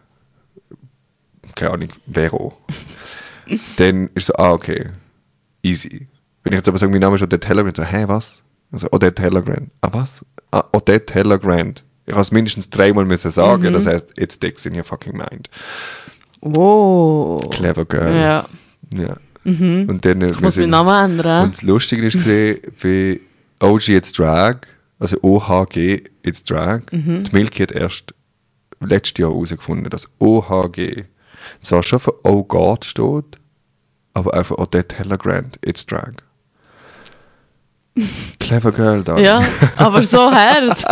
keine Ahnung, Vero. Dann ist so, okay, easy. Wenn ich jetzt aber sage, mein Name ist Odette Heller Grant, so, hä, was? Also Odette Heller Grant. Was? Odette Heller Grant. Ich habe es mindestens 3 Mal müssen sagen, das heißt, it sticks in your fucking mind. Oh. Clever girl. Ja. Und dann, ich muss meinen Namen ändern. Und das Lustige ist gesehen, wie OG It's Drag, also OHG It's Drag, die Milky hat erst letztes Jahr herausgefunden, dass OHG zwar schon für Oh God steht, aber auch für Odette Heller Grant It's Drag. Clever Girl da. Ja, aber so hart.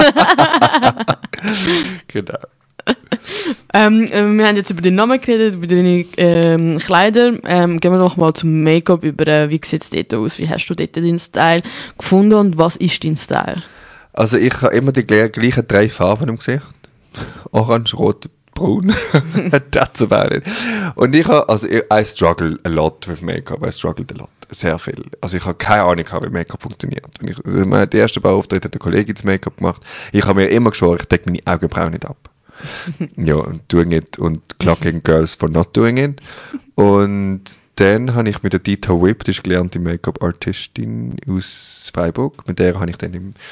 Genau. Wir haben jetzt über den Namen geredet, über deine Kleider. Gehen wir noch mal zum Make-up über, wie sieht es dort aus? Wie hast du dort deinen Style gefunden und was ist dein Style? Also ich habe immer die gleichen 3 Farben im Gesicht. Orange, Rot, Braun. That's about it. Und I struggle a lot with Make-up. I struggled a lot. Sehr viel. Also ich habe keine Ahnung, wie Make-up funktioniert. Die ersten paar Auftritte hat der Kollege das Make-up gemacht. Ich habe mir immer geschworen, ich decke meine Augenbrauen nicht ab. Ja, doing it und clocking girls for not doing it. Und dann habe ich mit der Dita Whip, die ist gelernte Make-up-Artistin aus Freiburg, mit der habe ich dann im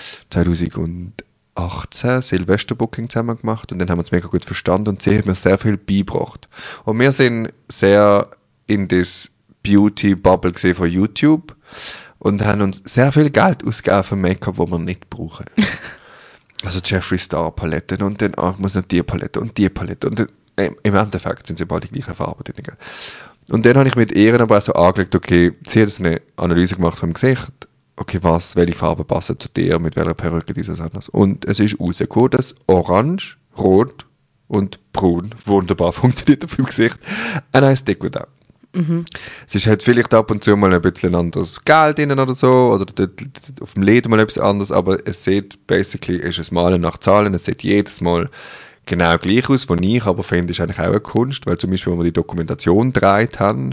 2018 Silvesterbooking zusammen gemacht und dann haben wir uns mega gut verstanden und sie hat mir sehr viel beigebracht. Und wir sind sehr in das Beauty-Bubble gesehen von YouTube und haben uns sehr viel Geld ausgegeben für Make-up, das wir nicht brauchen. Also Jeffree Star Paletten und dann muss noch die Palette und die Palette und dann, im Endeffekt sind sie bald die gleichen Farben drin. Und dann habe ich mit ihr aber auch so angelegt, okay, sie hat jetzt eine Analyse gemacht vom Gesicht, okay, welche Farben passen zu dir, mit welcher Perücke dieses anders. Und es ist rausgekommen, dass Orange, Rot und Braun wunderbar funktioniert auf dem Gesicht. And I stick with that. Es ist halt vielleicht ab und zu mal ein bisschen anderes Geld drin oder so, oder dort auf dem Lied mal etwas anderes, aber es sieht, basically, ist es Malen nach Zahlen, es sieht jedes Mal genau gleich aus, was ich aber finde, ist eigentlich auch eine Kunst, weil zum Beispiel, wenn wir die Dokumentation gedreht haben,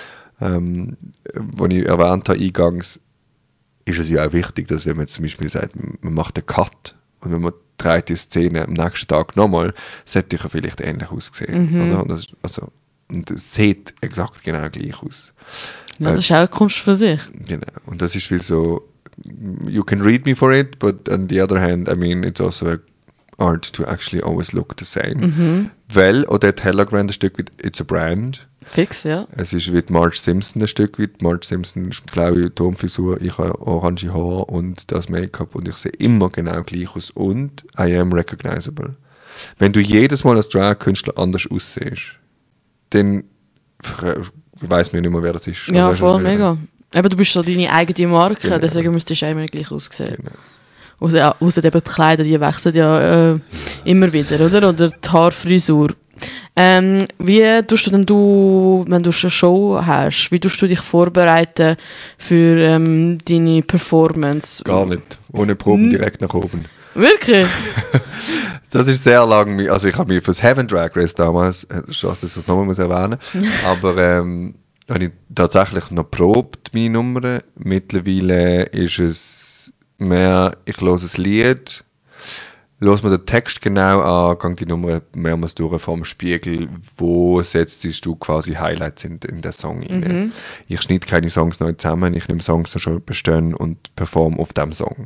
wo ich erwähnt habe eingangs, ist es ja auch wichtig, dass wenn man jetzt zum Beispiel sagt, man macht einen Cut und wenn man dreht die Szene am nächsten Tag nochmal, sollte ich ja vielleicht ähnlich aussehen. Oder? Und es sieht exakt genau gleich aus. Ja, das ist auch eine Kunst für sich. Genau. Und das ist wie so, you can read me for it, but on the other hand, I mean, it's also a art to actually always look the same. Weil Odette Hellergrand ein Stück wie It's a Brand. Fix, ja. Es ist wie Marge Simpson ein Stück weit. Marge Simpson ist blaue Tonfrisur, ich habe orange Haar und das Make-up und ich sehe immer genau gleich aus und I am recognizable. Wenn du jedes Mal als Drag-Künstler anders aussiehst, dann weiss man nicht mehr, wer das ist. Ja, also, voll, mega. Eben, du bist so deine eigene Marke, Genau. deswegen müsstest du immer gleich aussehen. Genau. Außer eben die Kleider, die wechseln ja immer wieder, oder? Oder die Haarfrisur. Wie tust du denn wenn du eine Show hast, wie tust du dich vorbereiten für deine Performance? Gar nicht. Ohne Proben direkt nach oben. Wirklich? Das ist sehr lang, also ich habe mich fürs Heaven Drag Race damals, schade, dass ich das nochmal erwähnen muss, aber habe ich tatsächlich noch probt, meine Nummern. Mittlerweile ist es mehr, ich höre ein Lied, höre mir den Text genau an, gehe die Nummer mehrmals durch vom Spiegel, wo setzt du quasi Highlights in den Song rein. Ich schneide keine Songs neu zusammen, ich nehme Songs, die schon bestehen und performe auf dem Song.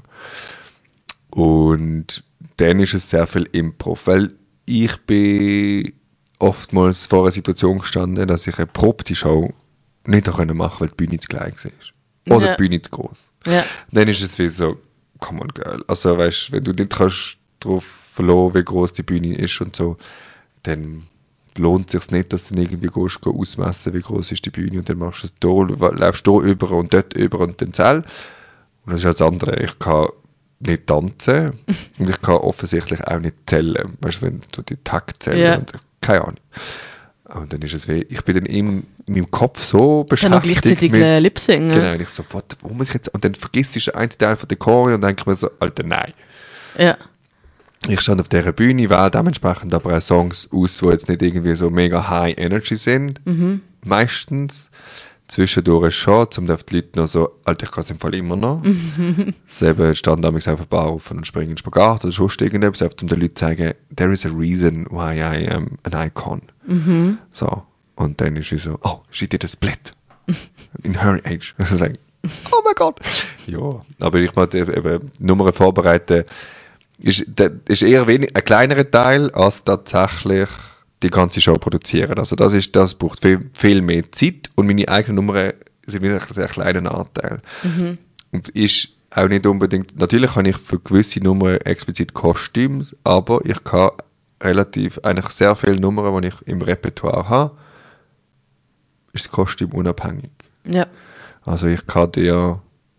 Und dann ist es sehr viel Improv, weil ich bin oftmals vor einer Situation gestanden, dass ich eine probte Show nicht machen konnte, weil die Bühne zu klein war. Oder die Bühne zu groß. Ja. Dann ist es wie so, come on girl. Also weißt, wenn du nicht kannst darauf verlassen, wie groß die Bühne ist und so, dann lohnt es sich nicht, dass du dann irgendwie gehst, ausmessen, wie groß ist die Bühne und dann machst du es da, läufst da über und dort über und dann zähl. Und das ist halt das andere. Ich kann nicht tanzen und ich kann offensichtlich auch nicht zählen. Weißt du, wenn du die Takt zählst, Ja. keine Ahnung. Und dann ist es wie, ich bin dann in meinem Kopf so Ich kann noch beschäftigt gleichzeitig Lip-Singen. Genau, und ich so, wo muss ich jetzt, und dann vergisst du einen Teil von der Choreo und denke ich mir so, Alter, nein. Ja. Ich stand auf dieser Bühne, wähle dementsprechend aber auch Songs aus, die jetzt nicht irgendwie so mega High Energy sind. Meistens. Zwischendurch schon, um die Leute noch so, Alter, ich kann es im Fall immer noch. Sie stand damals auf der Bar auf und springen in den Spagat oder sonst irgendetwas, einfach um den Leuten zu sagen, there is a reason why I am an icon. So. Und dann ist sie so, oh, she did a split. In her age. Oh mein Gott. Ja, aber ich mal eben Nummern vorbereiten, ist eher ein kleinerer Teil als tatsächlich die ganze Show produzieren. Also das braucht viel mehr Zeit und meine eigenen Nummern sind wieder ein sehr kleiner Anteil. Und ist auch nicht unbedingt, natürlich habe ich für gewisse Nummern explizit Kostüme, aber ich kann eigentlich sehr viele Nummern, die ich im Repertoire habe, ist das Kostüm unabhängig. Ja. Also ich kann dir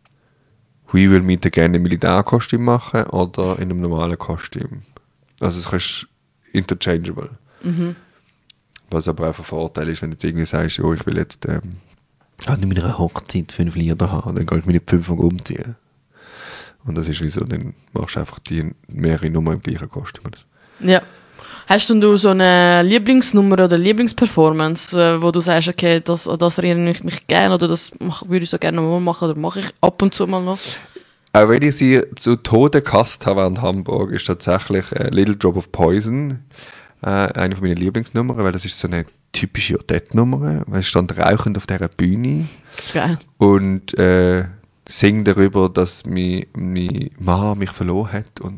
We Will Meet Again im Militärkostüm machen oder in einem normalen Kostüm. Also es ist interchangeable. Was aber auch ein Vorteil ist, wenn du jetzt irgendwie sagst, oh, ich will jetzt an meiner Hochzeit 5 Lieder haben, dann kann ich mich nicht 5 umziehen. Und das ist wie so, dann machst du einfach die mehrere Nummern im gleichen Kostüm. Ja. Hast denn du so eine Lieblingsnummer oder Lieblingsperformance, wo du sagst, okay, das erinnere ich mich gerne oder das würde ich so gerne mal machen oder mache ich ab und zu mal noch? Auch wenn ich sie zu Tode gehasst habe in Hamburg, ist tatsächlich Little Drop of Poison eine meiner Lieblingsnummern, weil das ist so eine typische Odette-Nummer, weil es stand rauchend auf dieser Bühne. Geil. Und singt darüber, dass meine Mann mich verloren hat und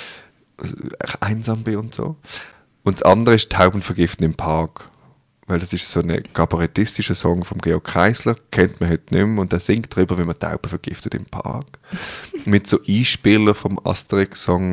ich einsam bin und so. Und das andere ist Taubenvergiften im Park. Weil das ist so ein kabarettistischer Song von Georg Kreisler, kennt man heute nicht mehr, und der singt darüber, wie man Tauben vergiftet im Park. Mit so Einspielern vom Asterix-Song,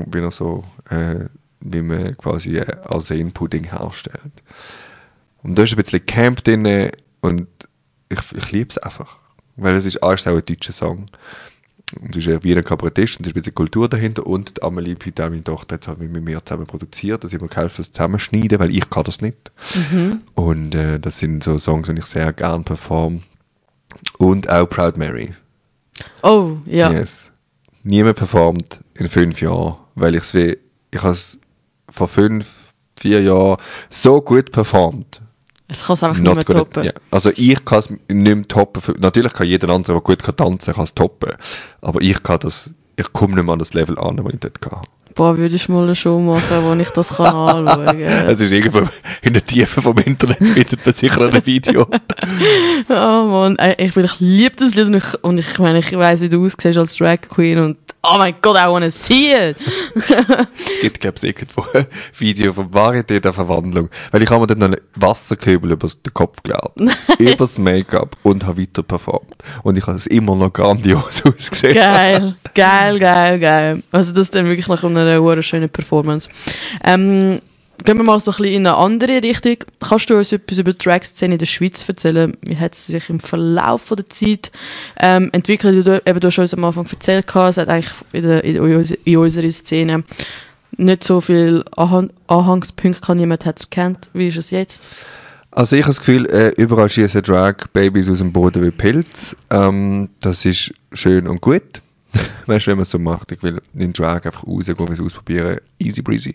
wie man quasi Arsenpudding herstellt. Und da ist ein bisschen Camp drin und ich liebe es einfach. Weil es ist auch ein deutscher Song. Und sie ist wie eine Kabarettistin, es ist ein bisschen Kultur dahinter und die Amelie Pieter, meine Tochter, hat es halt mit mir zusammen produziert, dass ich mir geholfen das zusammenschneiden, weil ich kann das nicht. Und das sind so Songs, die ich sehr gerne performe. Und auch Proud Mary. Oh, ja. Yes. Niemand performt in 5 Jahren, weil ich habe es vor 5, 4 Jahren so gut performt. Es kann es einfach nicht mehr toppen. Ja. Also ich kann es nicht mehr toppen. Natürlich kann jeder andere, der gut tanzen kann, es toppen. Aber ich komme nicht mehr an das Level an, das ich dort hatte. Boah, würdest du mal eine Show machen, wo ich das anschauen kann? Es ist irgendwo in der Tiefe vom Internet, findet man sicher ein Video. Oh Mann, ich liebe das Lied und ich meine, ich weiss, wie du aussiehst als Drag Queen und oh mein Gott, I wanna see it! Es gibt, glaube ich, irgendwo ein Video von Varieté der Verwandlung. Weil ich habe mir dann noch einen Wasserkübel über den Kopf geladen, über das Make-up und habe weiter performt. Und ich habe es immer noch grandios ausgesehen. Geil. Also das ist dann wirklich nach einer schönen Performance. Gehen wir mal so ein bisschen in eine andere Richtung. Kannst du uns etwas über die Drag-Szene in der Schweiz erzählen? Wie hat es sich im Verlauf der Zeit entwickelt? Du hast uns am Anfang erzählt, es hat eigentlich in unserer Szene nicht so viele Anhangspunkte gehabt, niemand hat es gekannt. Wie ist es jetzt? Also ich habe das Gefühl, überall schießen Drag-Babys aus dem Boden wie Pilz. Das ist schön und gut. Weißt du, wenn man es so macht, ich will in Drag einfach rausgehen, es ausprobieren, easy breezy.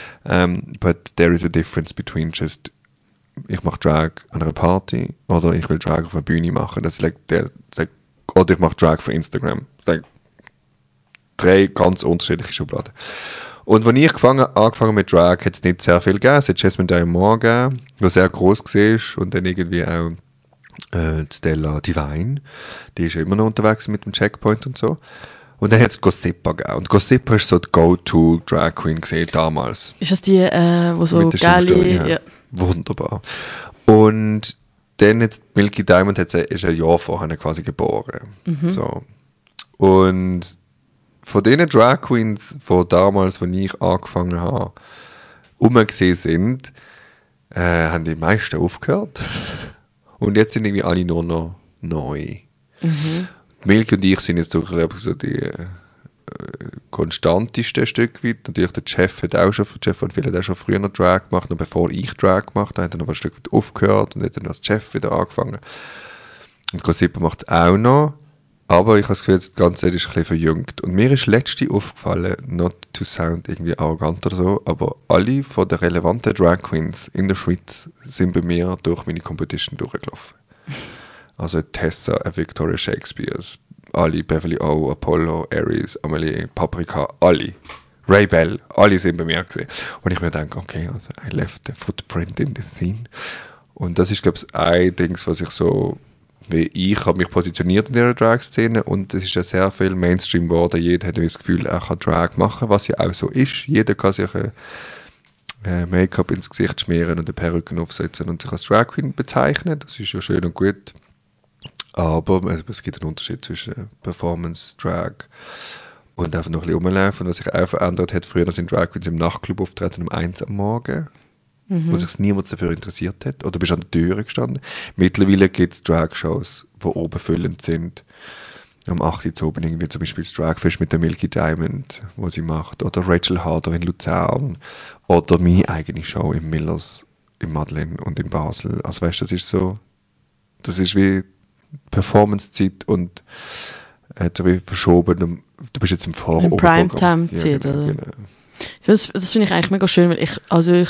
But there is a difference between just, ich mache Drag an einer Party oder ich will Drag auf einer Bühne machen. Oder ich mache Drag für Instagram. Das sind 3 ganz unterschiedliche Schubladen. Und als ich angefangen mit Drag, hat es nicht sehr viel gegeben. Es hat Jasmine Diamond gegeben, die sehr gross war und dann irgendwie auch Stella Divine, die ist ja immer noch unterwegs mit dem Checkpoint und so. Und dann hat es Gossipa gegeben. Und Gossipa war so die Go-To-Drag Queen damals. Ist das die, wo so geile... Ja. Wunderbar. Und dann hat Milky Diamond ist ein Jahr vorher quasi geboren. So. Und von diesen Drag Queens von damals, als ich angefangen habe, umgesehen sind, haben die meisten aufgehört. Und jetzt sind irgendwie alle nur noch neu. Milky und ich sind jetzt so, glaube ich, so die konstantesten Stück weit. Natürlich der Jeff von Phil hat auch schon früher noch Drag gemacht, noch bevor ich Drag gemacht habe, hat dann aber ein Stück weit aufgehört und hat dann als Jeff wieder angefangen. Und Gossipa macht es auch noch. Aber ich habe das Gefühl, das Ganze ist ein bisschen verjüngt. Und mir ist letztens aufgefallen, not to sound irgendwie arrogant oder so, aber alle von den relevanten Drag Queens in der Schweiz sind bei mir durch meine Competition durchgelaufen. Also Tessa, Victoria Shakespeare, alle, Beverly O, Apollo, Aries, Amelie, Paprika, alle. Ray Bell, alle sind bei mir gesehen. Und ich mir denke, okay, also I left a footprint in the scene. Und das ist, glaube ich, ein Ding, was ich so... Weil ich habe mich positioniert in dieser Drag-Szene und es ist ja sehr viel Mainstream geworden. Jeder hat das Gefühl, er kann Drag machen, was ja auch so ist. Jeder kann sich Make-up ins Gesicht schmieren und eine Perücke aufsetzen und sich als Drag Queen bezeichnen. Das ist ja schön und gut. Aber es gibt einen Unterschied zwischen Performance, Drag und einfach noch ein bisschen rumlaufen. Was sich auch verändert hat, früher sind Drag Queens im Nachtclub auftreten um 1 am Morgen. Wo sich niemand dafür interessiert hat. Oder bist an der Tür gestanden. Mittlerweile gibt es Drag-Shows, die oben füllend sind. Am 8. Uhr oben irgendwie zum Beispiel das Dragfest mit der Milky Diamond, wo sie macht. Oder Rachel Harder in Luzern. Oder meine eigene Show im Millers, in Madeleine und in Basel. Also weißt du, das ist wie Performance-Zeit und so wie verschoben. Du bist jetzt im Vorprogramm. Im Primetime-Zeit, ja, oder? Genau. Das finde ich eigentlich mega schön, weil ich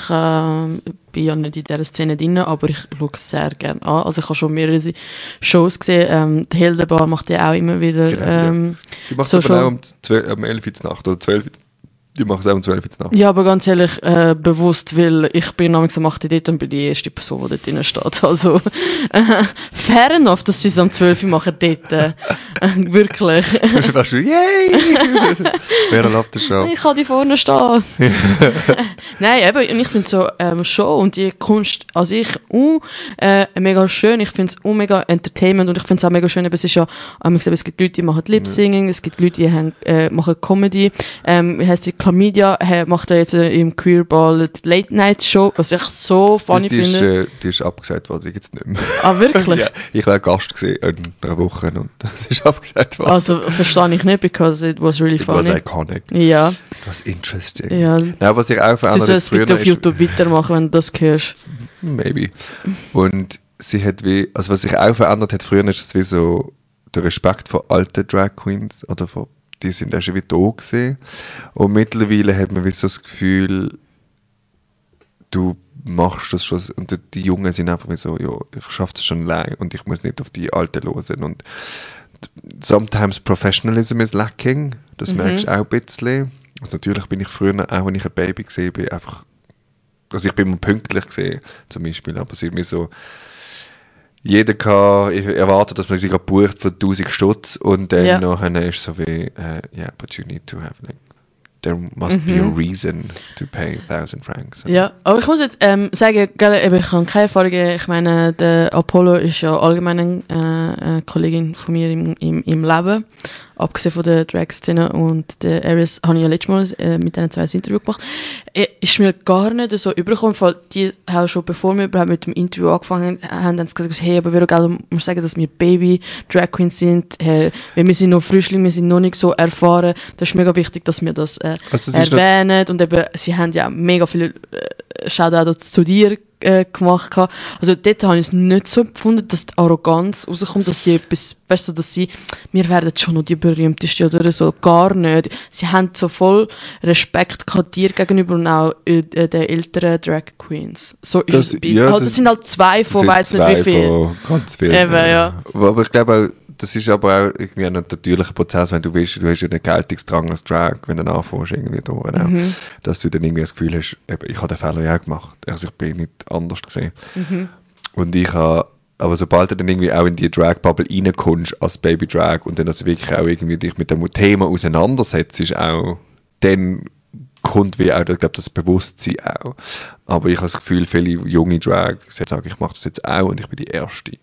bin ja nicht in dieser Szene drin, aber ich schaue es sehr gerne an. Also ich habe schon mehrere Shows gesehen. Die Hildebar macht ja auch immer wieder Genau, die macht so es aber auch um 11 Uhr Nacht oder 12 Uhr. Die machen es auch um 12 Uhr Nacht. Ja, aber ganz ehrlich, bewusst, weil ich bin am 8 Uhr dort und bin die erste Person, die dort drin steht. Also, fair enough, dass sie es um 12 Uhr machen dort. Wirklich. Du bist fast so, yay! Wer läuft das schon? Ich kann die vorne stehen. Nein, eben, ich finde so schon und die Kunst an sich mega schön. Ich finde es mega Entertainment und ich finde es auch mega schön. Es ist ja, es gibt Leute, die machen Lip-Singing, es gibt Leute, die machen Comedy. Wie heisst die Chlamydia macht er jetzt im Queerball die Late-Night-Show, was ich so funny finde. Die ist abgesagt worden, die gibt es nicht mehr. Ah, wirklich? Ja, ich war Gast gewesen in einer Woche und das ist abgesagt worden. Also, verstehe ich nicht, because it was really funny. It was iconic. Ja. It was interesting. Ja. Nein, was ich auch Sie soll es bitte auf YouTube weitermachen, wenn du das hörst. Maybe. Und sie hat also was sich auch verändert hat, früher ist es wie so der Respekt vor alten Drag Queens, oder die sind auch schon wie da gewesen. Und mittlerweile hat man wie so das Gefühl, du machst das schon, und die Jungen sind einfach wie so, ja, ich schaffe das schon allein und ich muss nicht auf die Alten hören. Und sometimes professionalism is lacking, das merkst du auch ein bisschen. Also natürlich bin ich früher, auch wenn ich ein Baby gesehen bin, einfach, also ich bin immer pünktlich gesehen, zum Beispiel, aber es ist mir so, jeder kann erwarten, dass man sich bucht für 1000 Stutz und dann nachher ist es so wie, yeah, but you need to have, like, there must be a reason to pay 1000 francs. Ja, aber ich muss jetzt sagen, gell, ich habe keine Erfahrung, ich meine, der Apollo ist ja allgemein eine Kollegin von mir im Leben, abgesehen von der Drag-Szene, und der Aries habe ich ja letztes Mal mit diesen 2 ein Interview gemacht. Ist mir gar nicht so übergekommen, weil die haben schon, bevor wir überhaupt mit dem Interview angefangen haben, dann gesagt, hey, aber wir musst sagen, dass wir Baby-Drag-Queens sind, hey, wir sind noch Frischling, wir sind noch nicht so erfahren, das ist mega wichtig, dass wir das erwähnen, und eben, sie haben ja mega viele Shoutouts zu dir gemacht. Also dort habe ich es nicht so empfunden, dass die Arroganz rauskommt, dass sie etwas, weißt du, dass wir werden schon noch die berühmteste oder so, gar nicht. Sie haben so voll Respekt gehabt dir gegenüber und auch den älteren Drag Queens. So ist es. Ja, das sind halt 2 von, weiss nicht wie viel. Ganz viel. Eben, ja. Aber ich glaube auch, das ist aber auch irgendwie ein natürlicher Prozess, wenn du willst, du hast ja einen Geltungsdrang als Drag, wenn du anfängst, irgendwie durch, dass du dann irgendwie das Gefühl hast, eben, ich habe den Fehler ja auch gemacht, also ich bin nicht anders gesehen. Und ich habe, aber sobald du dann irgendwie auch in die Drag-Bubble reinkommst als Baby-Drag und dann also wirklich auch irgendwie dich mit dem Thema auseinandersetzt, auch dann kommt wie auch, ich glaube, das Bewusstsein auch. Aber ich habe das Gefühl, viele junge Drag sagen, ich mache das jetzt auch und ich bin die Erste.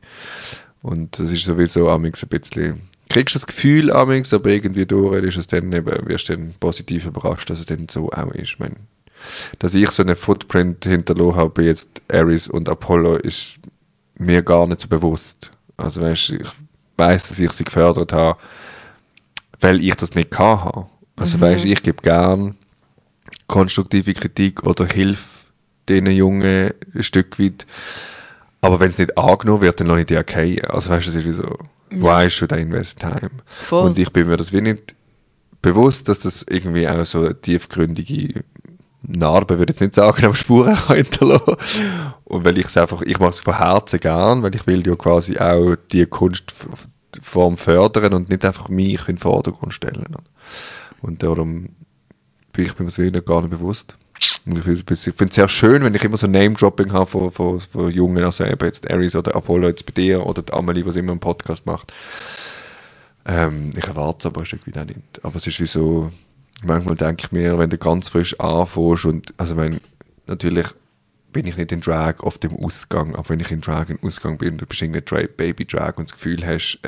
Und das ist sowieso amigs ein bisschen, kriegst du das Gefühl amigs, aber irgendwie durch ist es dann eben, wirst du dann positiv überrascht, dass es dann so auch ist. Ich meine, dass ich so einen Footprint hinterlassen habe bei jetzt Aries und Apollo, ist mir gar nicht so bewusst. Also weißt, ich weiss, dass ich sie gefördert habe, weil ich das nicht habe. Also weißt, ich gebe gern konstruktive Kritik oder Hilfe diesen Jungen ein Stück weit. Aber wenn es nicht angenommen wird, dann lasse ich die okay. Also weißt du, es ist wie so, why should I invest time? Voll. Und ich bin mir das wie nicht bewusst, dass das irgendwie auch so eine tiefgründige Narbe, würde ich jetzt nicht sagen, aber Spuren kann hinterlassen. Und weil ich mache es von Herzen gern, weil ich will ja quasi auch die Kunstform fördern und nicht einfach mich in den Vordergrund stellen. Und darum bin ich mir das wieder gar nicht bewusst. Und ich finde es sehr schön, wenn ich immer so Name-Dropping habe von Jungen, also eben jetzt Aries oder Apollo jetzt bei dir oder die Amelie, die immer einen Podcast macht. Ich erwarte es aber ein Stück weit auch nicht. Aber es ist wie so, manchmal denke ich mir, wenn du ganz frisch anfängst und, also natürlich bin ich nicht in Drag auf dem Ausgang, aber wenn ich in Drag im Ausgang bin, du bist irgendwie Baby-Drag und das Gefühl hast,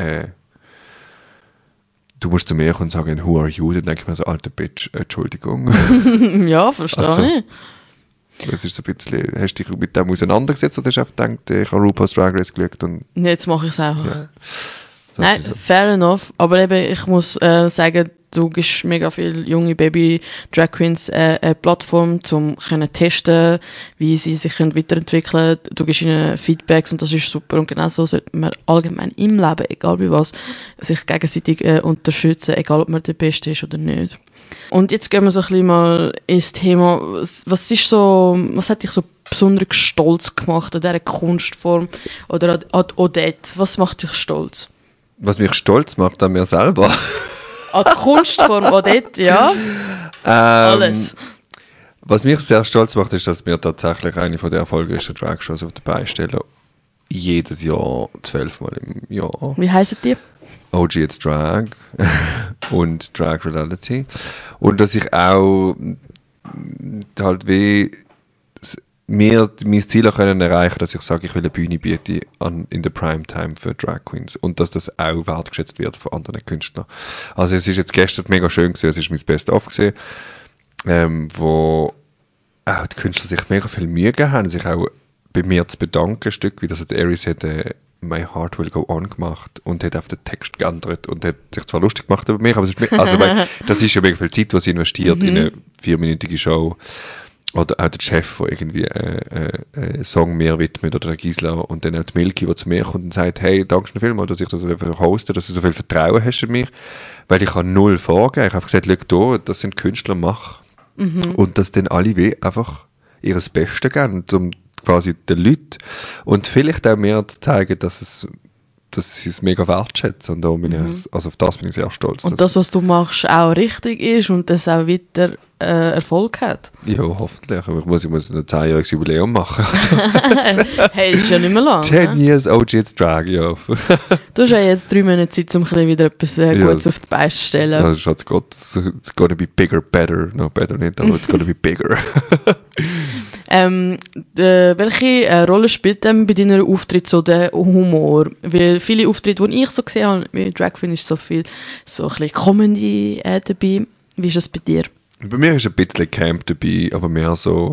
du musst zu mir kommen und sagen, who are you? Dann denke ich mir so, alter Bitch, Entschuldigung. Ja, verstehe ich. Das ist so ein bisschen, hast du dich mit dem auseinandergesetzt oder hast du einfach gedacht, ich habe RuPaul's Drag Race geschaut? Und jetzt mache ich es einfach. Ja. Nein, fair enough. Aber eben, ich muss sagen, du gibst mega viele junge Baby-Drag-Queens eine Plattform, um zu testen, wie sie sich weiterentwickeln können. Du gibst ihnen Feedbacks und das ist super. Und genau so sollte man allgemein im Leben, egal wie was, sich gegenseitig unterstützen, egal ob man der Beste ist oder nicht. Und jetzt gehen wir so ein bisschen mal ins Thema, was hat dich so besonders stolz gemacht an dieser Kunstform oder an Odette? Was macht dich stolz? Was mich stolz macht an mir selber? An die Kunstform Odette, ja. Alles. Was mich sehr stolz macht, ist, dass wir tatsächlich eine von der erfolgreichsten Drag-Shows auf die Beine stellen. Jedes Jahr, 12 Mal im Jahr. Wie heissen die? OG It's Drag und Drag Reality. Und dass ich auch halt wie mir mein Ziel auch können erreichen, dass ich sage, ich will eine Bühne bieten in der Primetime für Drag Queens und dass das auch wertgeschätzt wird von anderen Künstlern. Also es ist jetzt gestern mega schön gewesen, es ist mein Best-of gewesen. wo auch die Künstler sich mega viel Mühe gegeben haben, sich auch bei mir zu bedanken, ein Stück weit. Also der Aries hat My Heart Will Go On gemacht und hat auf den Text geändert und hat sich zwar lustig gemacht über mich, aber es ist, also, weil, das ist ja mega viel Zeit, was sie investiert in eine 4-minütige Show. Oder auch der Chef, der irgendwie einen Song mir widmet, oder der Gisela, und dann auch die Milky, die zu mir kommt und sagt, hey, danke schön vielmals, dass ich das einfach hoste, dass du so viel Vertrauen hast in mich, weil ich habe null vorgegeben. Ich habe gesagt, schau da, das sind Künstler, mach. Und dass dann alle wie einfach ihres Bestes geben, um quasi den Leuten und vielleicht auch mehr zu zeigen, dass sie es mega wertschätzen. Und da bin ich, also auf das bin ich sehr stolz. Und das, was du machst, auch richtig ist und das auch weiter Erfolg hat. Ja, hoffentlich. Aber ich muss ein 10-jähriges Jubiläum machen. Also, Hey, ist ja nicht mehr lang. 10 years OG It's Drag, ja. Du hast ja jetzt 3 Monate Zeit, um wieder etwas Gutes auf die Beine zu stellen. Also, Schatz Gott, it's gonna be bigger, better. No, better nicht, aber it's gonna be bigger. Welche Rolle spielt denn bei deinem Auftritt so der Humor? Weil viele Auftritte, die ich so gesehen habe, mit Drag Queen ist so viel so ein bisschen Comedy dabei. Wie ist das bei dir? Bei mir ist ein bisschen Camp dabei, aber mehr so.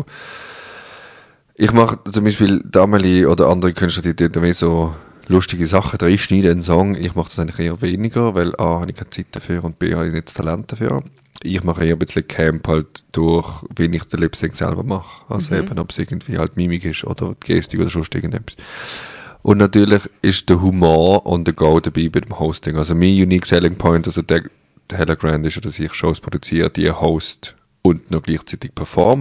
Ich mache zum Beispiel Dameli oder andere Künstler, die mehr so lustige Sachen reinschneiden, einen Song. Ich mache das eigentlich eher weniger, weil A, habe ich keine Zeit dafür und B, habe ich nicht das Talent dafür. Ich mache eher ein bisschen Camp halt durch, wie ich den Lip-Sync selber mache. Also eben, ob es irgendwie halt Mimik ist oder die Gestik oder sonst irgendetwas. Und natürlich ist der Humor und der Go dabei bei dem Hosting. Also mein Unique Selling Point, also der Hella Grand ist, dass ich Shows produziere, die host und noch gleichzeitig perform.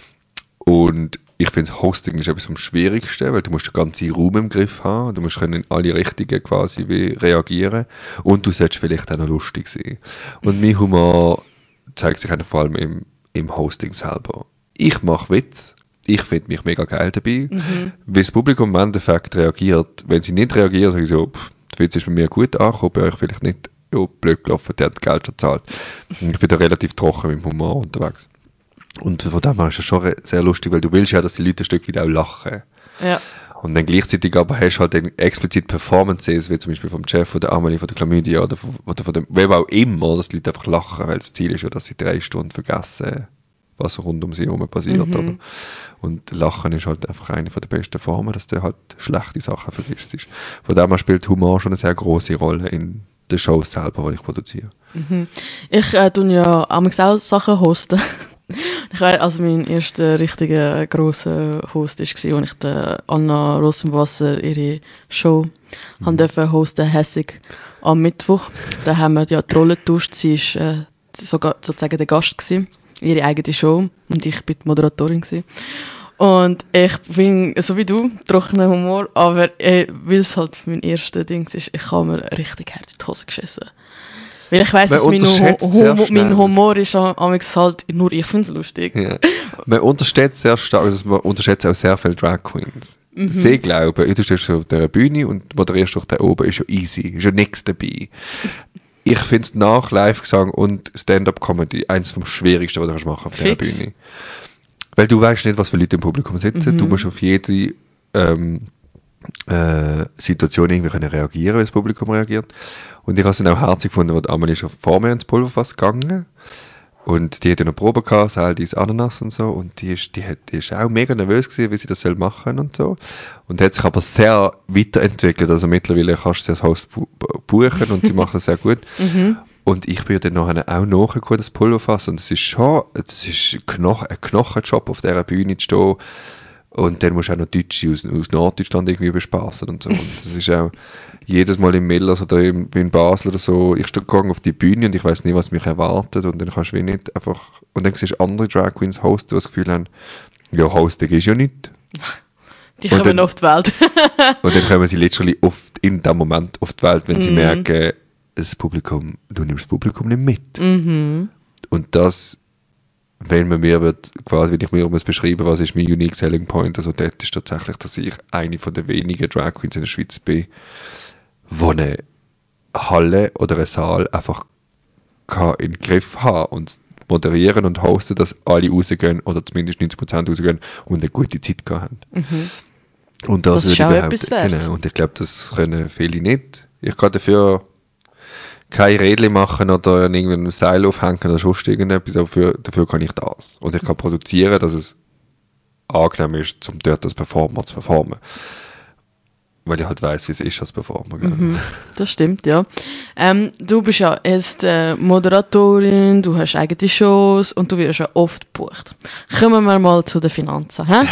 Und ich finde, Hosting ist etwas vom Schwierigsten, weil du musst den ganzen Raum im Griff haben, du musst in alle Richtungen quasi wie reagieren und du solltest vielleicht auch noch lustig sein. Und mein Humor zeigt sich vor allem im Hosting selber. Ich mache Witz, ich finde mich mega geil dabei, wie das Publikum im Endeffekt reagiert. Wenn sie nicht reagieren, sage ich so, der Witz ist bei mir gut angekommen, bei euch vielleicht nicht. Ja, blöd gelaufen, der hat Geld schon gezahlt. Ich bin da relativ trocken mit dem Humor unterwegs. Und von dem her ist es schon sehr lustig, weil du willst ja, dass die Leute ein Stück weit auch lachen. Ja. Und dann gleichzeitig aber hast du halt dann explizit Performances, wie zum Beispiel vom Chef oder Amelie von der Chlamydia oder von dem Web auch immer, dass die Leute einfach lachen, weil das Ziel ist ja, dass sie 3 Stunden vergessen, was rund um sie herum passiert. Oder? Und Lachen ist halt einfach eine der besten Formen, dass du halt schlechte Sachen vergisst. Von dem her spielt Humor schon eine sehr grosse Rolle in den Shows selber, die ich produziere. Ich tue ja auch Sachen hosten. Ich weiss, also mein erster richtiger grosser Host war, als ich der Anna Rosenwasser ihre Show durfte hosten, hässig am Mittwoch. Da haben wir ja die Rolle getauscht. Sie war sozusagen der Gast gewesen, ihre eigene Show, und ich bin die Moderatorin gewesen. Und ich bin, so wie du, trockener Humor, aber weil es halt mein erstes Ding ist, ich habe mir richtig hart in die Hose geschissen. Weil ich weiss, dass mein Humor ist halt, nur ich finde es lustig. Ja. Man unterschätzt sehr stark, also man unterschätzt auch sehr viele Drag Queens. Sie glauben, du stehst auf der Bühne und moderierst durch da oben, ist ja easy, ist ja nichts dabei. Ich finde es nach Live-Gesang und Stand-Up-Comedy eins vom Schwierigsten, was du machen kannst auf der Bühne. Weil du weißt nicht, was für Leute im Publikum sitzen. Du musst auf jede Situation irgendwie können reagieren, wie das Publikum reagiert. Und ich habe es dann auch herzig gefunden, weil Amelie ist vor mir ins Pulverfass gegangen. Und die hat ja noch Probe gehabt, Saldis Ananas und so. Und die ist auch mega nervös gewesen, wie sie das machen und so. Und hat sich aber sehr weiterentwickelt. Also mittlerweile kannst du sie als Host buchen und sie machen das sehr gut. Und ich bin dann nachher auch nachgekommen, das Pulverfass. Und es ist ein Knochenjob, auf dieser Bühne zu stehen. Und dann musst du auch noch Deutsche aus Norddeutschland irgendwie bespassen und so. Und das ist auch jedes Mal im Millers oder in Basel oder so, ich stehe auf die Bühne und ich weiss nicht, was mich erwartet, und dann kannst du nicht einfach, und dann siehst du andere Drag Queens hosten, die das Gefühl haben, ja, Hosting ist ja nichts. Die kommen auf die Welt. Und dann kommen sie literally in dem Moment auf die Welt, wenn sie merken, du nimmst das Publikum nicht mit. Und das, wenn man mir wird, quasi, wenn ich mir muss beschreiben, was ist mein Unique Selling Point, also dort ist tatsächlich, dass ich eine von den wenigen Drag Queens in der Schweiz bin, wo eine Halle oder ein Saal einfach in den Griff haben und moderieren und hosten, dass alle rausgehen oder zumindest 90% rausgehen und eine gute Zeit haben. Und das ist auch etwas wert. Genau, und ich glaube, das können viele nicht. Ich gehe dafür kein Rädchen machen oder irgendwie ein Seil aufhängen oder sonst irgendetwas, aber dafür kann ich das. Und ich kann produzieren, dass es angenehm ist, um dort als Performer zu performen. Weil ich halt weiss, wie es ist als Performer. Das stimmt, ja. Du bist ja erst Moderatorin, du hast eigene Shows und du wirst ja oft gebucht. Kommen wir mal zu den Finanzen. Hä?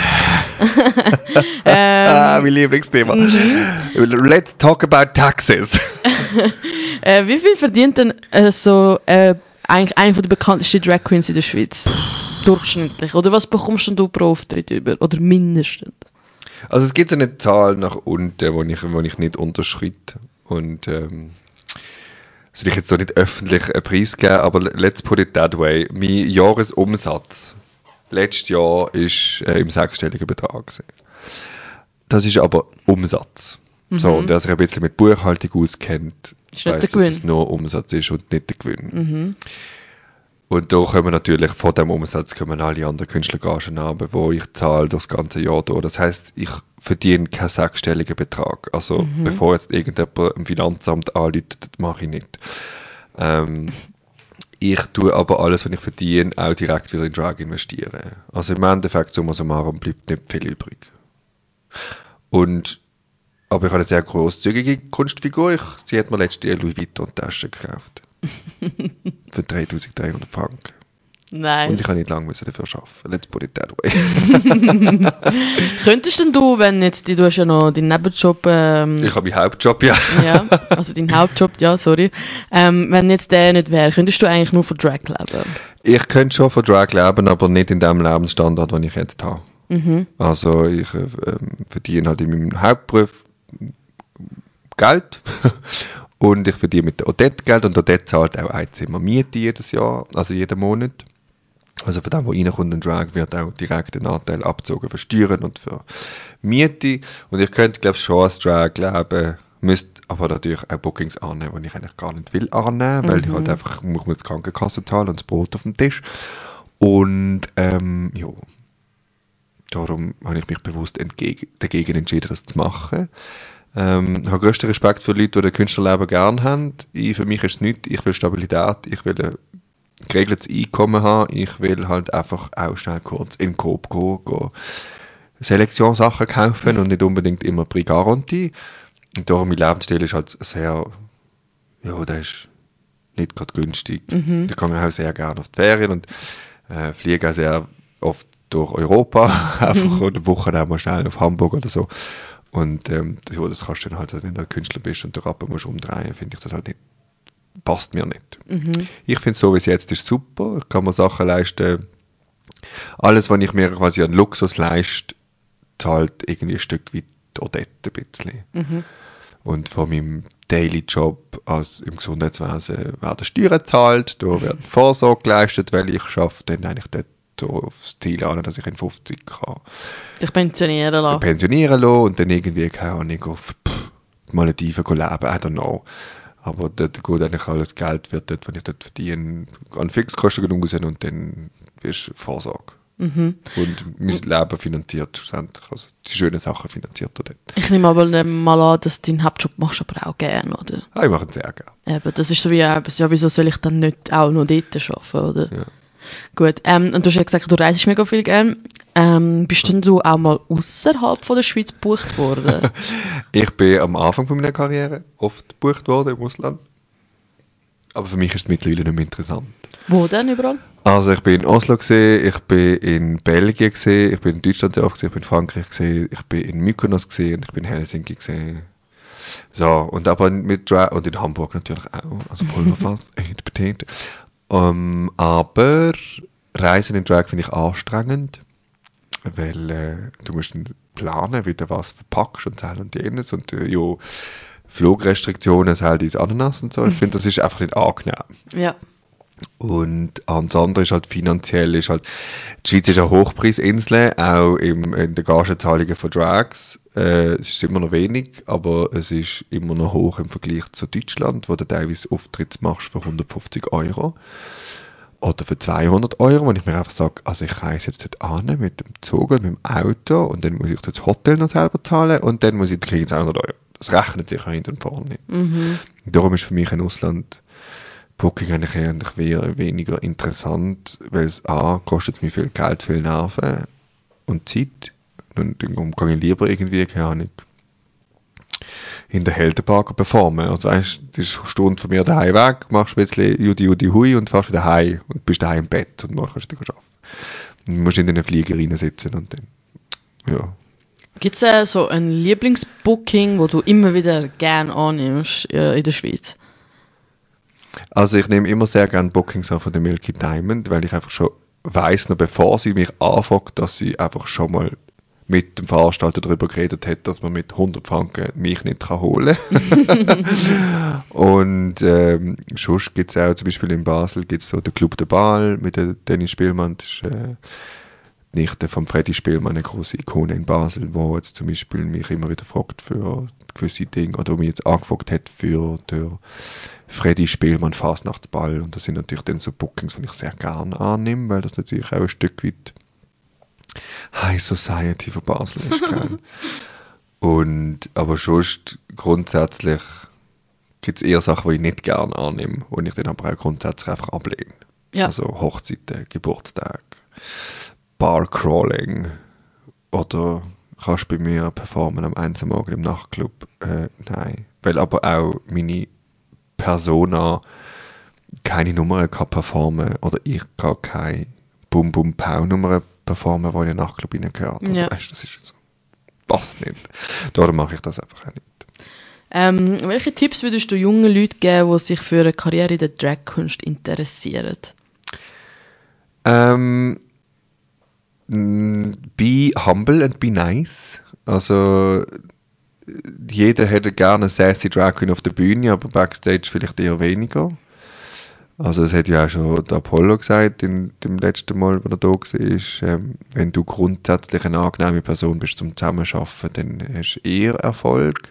Mein Lieblingsthema. Let's talk about taxes. Wie viel verdient denn eigentlich eine der bekanntesten Drag Queens in der Schweiz? Durchschnittlich. Oder was bekommst denn du pro Auftritt über? Oder mindestens? Also es gibt so eine Zahl nach unten, wo ich nicht unterschreite. Und soll ich jetzt so nicht öffentlich einen Preis geben, aber let's put it that way. Mein Jahresumsatz letztes Jahr war im sechsstelligen Betrag. Das ist aber Umsatz. So, und wer sich ein bisschen mit Buchhaltung auskennt, weiss, dass es nur Umsatz ist und nicht der Gewinn. Und da kommen natürlich, von diesem Umsatz kommen alle anderen Künstlergagen an, die ich zahle das ganze Jahr durch. Das heisst, ich verdiene keinen sechsstelligen Betrag. Also bevor jetzt irgendjemand im Finanzamt anruft, das mache ich nicht. Ich tue aber alles, was ich verdiene, auch direkt wieder in Drag investieren. Also im Endeffekt, summa summarum, bleibt nicht viel übrig. Aber ich habe eine sehr grosszügige Kunstfigur. Sie hat mir letztes Jahr Louis Vuitton-Tasche gekauft. Für 3'300 Franken. Nice. Und ich habe nicht lange dafür arbeiten. Let's put it that way. Könntest denn du, wenn jetzt, du hast ja noch deinen Nebenjob... ich habe meinen Hauptjob, ja. Ja, also deinen Hauptjob, ja, sorry. Wenn jetzt der nicht wäre, könntest du eigentlich nur von Drag leben? Ich könnte schon von Drag leben, aber nicht in dem Lebensstandard, den ich jetzt habe. Also ich verdiene halt in meinem Hauptberuf Geld und ich verdiene mit der Odette Geld und Odette zahlt auch ein Zimmer Miete jedes Jahr, also jeden Monat. Also von dem, was reinkommt in Drag, wird auch direkt ein Anteil abgezogen für Steuern und für Miete. Und ich könnte, glaube ich, schon als Drag leben, müsste aber natürlich auch Bookings annehmen, die ich eigentlich gar nicht will annehmen, weil ich halt einfach muss mir die Krankenkasse zahlen und das Brot auf dem Tisch. Und ja, darum habe ich mich bewusst dagegen entschieden, das zu machen. Ich habe grössten Respekt für Leute, die das Künstlerleben gerne haben. Für mich ist es nichts. Ich will Stabilität, ich will ein geregeltes Einkommen haben. Ich will halt einfach auch schnell kurz in den Coop gehen, Selektionssachen kaufen und nicht unbedingt immer Prix-Garantie. Und darum, mein Lebensstil ist halt sehr, ja, der ist nicht gerade günstig. Da kann ich auch sehr gerne auf die Ferien und fliege auch sehr oft durch Europa, einfach eine Woche auch mal schnell auf Hamburg oder so. Und das kannst du dann halt, wenn du ein Künstler bist und den Rappen musst umdrehen, finde ich das halt nicht, passt mir nicht. Ich finde es so, wie es jetzt ist, super. Ich kann mir Sachen leisten. Alles, was ich mir quasi an Luxus leiste, zahlt irgendwie ein Stück weit Odette ein bisschen. Und von meinem Daily-Job im Gesundheitswesen werden Steuern gezahlt, da werden Vorsorge geleistet, weil ich schaffe dann eigentlich dort so aufs Ziel an, dass ich in 50 kann. Dich pensionieren lassen. Pensionieren lassen und dann irgendwie, keine Ahnung, auf die Malediven leben, I don't know. Aber dort geht eigentlich alles Geld, wird dort, wenn ich dort verdiene, an Fixkosten raus und dann wirst du Vorsorge. Und mein Leben finanziert schlussendlich, also die schönen Sachen finanziert dort. Ich nehme aber mal an, dass du deinen Hauptjob machst, aber auch gerne, oder? Ja, ich mache ihn sehr gerne. Eben, das ist so wie etwas, ja, wieso soll ich dann nicht auch noch dort arbeiten, oder? Ja. Gut, und du hast ja gesagt, du reist mega viel gerne. Bist denn du auch mal außerhalb von der Schweiz gebucht worden? Ich bin am Anfang von meiner Karriere oft gebucht worden im Ausland. Aber für mich ist es mittlerweile nicht mehr interessant. Wo denn überall? Also ich bin in Oslo gewesen, ich bin in Belgien gewesen, ich bin in Deutschland sehr oft gewesen, ich bin in Frankreich gewesen, ich bin in Mykonos gewesen und ich bin in Helsinki gewesen. So, und aber und in Hamburg natürlich auch, also Pulverfass, echt betont. Aber Reisen in Drag finde ich anstrengend, weil du musst planen, wie du was verpackst und das und jenes und ja, Flugrestriktionen, das halt ins Ananas und so. Ich finde, das ist einfach nicht angenehm. Ja. Und das andere ist halt finanziell, die Schweiz ist eine Hochpreisinsel, auch in den Gagenzahlungen von Drags. Es ist immer noch wenig, aber es ist immer noch hoch im Vergleich zu Deutschland, wo du teilweise Auftritte machst für 150 €. Oder für 200 €, wenn ich mir einfach sage, also ich reise jetzt dort an mit dem Zug und mit dem Auto und dann muss ich das Hotel noch selber zahlen und dann kriege ich 200 €. Das rechnet sich hinten und vorne nicht. Darum ist für mich ein Ausland Booking eigentlich weniger interessant, weil es kostet mir viel Geld, viel Nerven und Zeit. Und dann gehe ich lieber irgendwie, keine Ahnung, in der Heldenpark performen. Also weißt, das ist eine Stunde von mir daheim weg, machst ein bisschen Judi Hui und fährst wieder heim und bist daheim im Bett und morgen kannst du wieder arbeiten. Du musst in den Flieger reinsitzen und dann, ja. Gibt es so ein Lieblingsbooking, wo du immer wieder gerne annimmst in der Schweiz? Also ich nehme immer sehr gerne Bookings an von der Milky Diamond, weil ich einfach schon weiss, noch bevor sie mich anfragt, dass sie einfach schon mal mit dem Veranstalter darüber geredet hat, dass man mit 100 Franken mich nicht holen kann. Und sonst gibt es auch, zum Beispiel in Basel, gibt es so den Club de Ball mit dem Dennis Spielmann, das ist Nichte von Freddy Spielmann, eine große Ikone in Basel, wo jetzt zum Beispiel mich immer wieder fragt für gewisse Dinge, oder wo mich jetzt angefragt hat für den Freddy Spielmann Fasnachtsball. Und das sind natürlich dann so Bookings, die ich sehr gerne annehme, weil das natürlich auch ein Stück weit High Society von Basel ist, gell? Aber sonst grundsätzlich gibt es eher Sachen, die ich nicht gerne annehme und ich dann aber auch grundsätzlich einfach ablehne. Ja. Also Hochzeiten, Geburtstag, Barcrawling oder kannst du bei mir performen am 1 Uhr morgen im Nachtclub? Nein. Weil aber auch meine Persona keine Nummern kann performen oder ich kann keine Bum-Bum-Pau-Nummern performen, die in den Nachtclub reingehört. Also Ja. weißt, das ist so. Passt nicht. Darum mache ich das einfach auch nicht. Welche Tipps würdest du jungen Leuten geben, die sich für eine Karriere in der Dragkunst interessieren? Be humble and be nice. Also jeder hätte gerne eine sassy Drag Queen auf der Bühne, aber Backstage vielleicht eher weniger. Also es hat ja auch schon der Apollo gesagt, in dem letzten Mal, wo er da war, wenn du grundsätzlich eine angenehme Person bist zum Zusammenarbeiten, dann hast du eher Erfolg.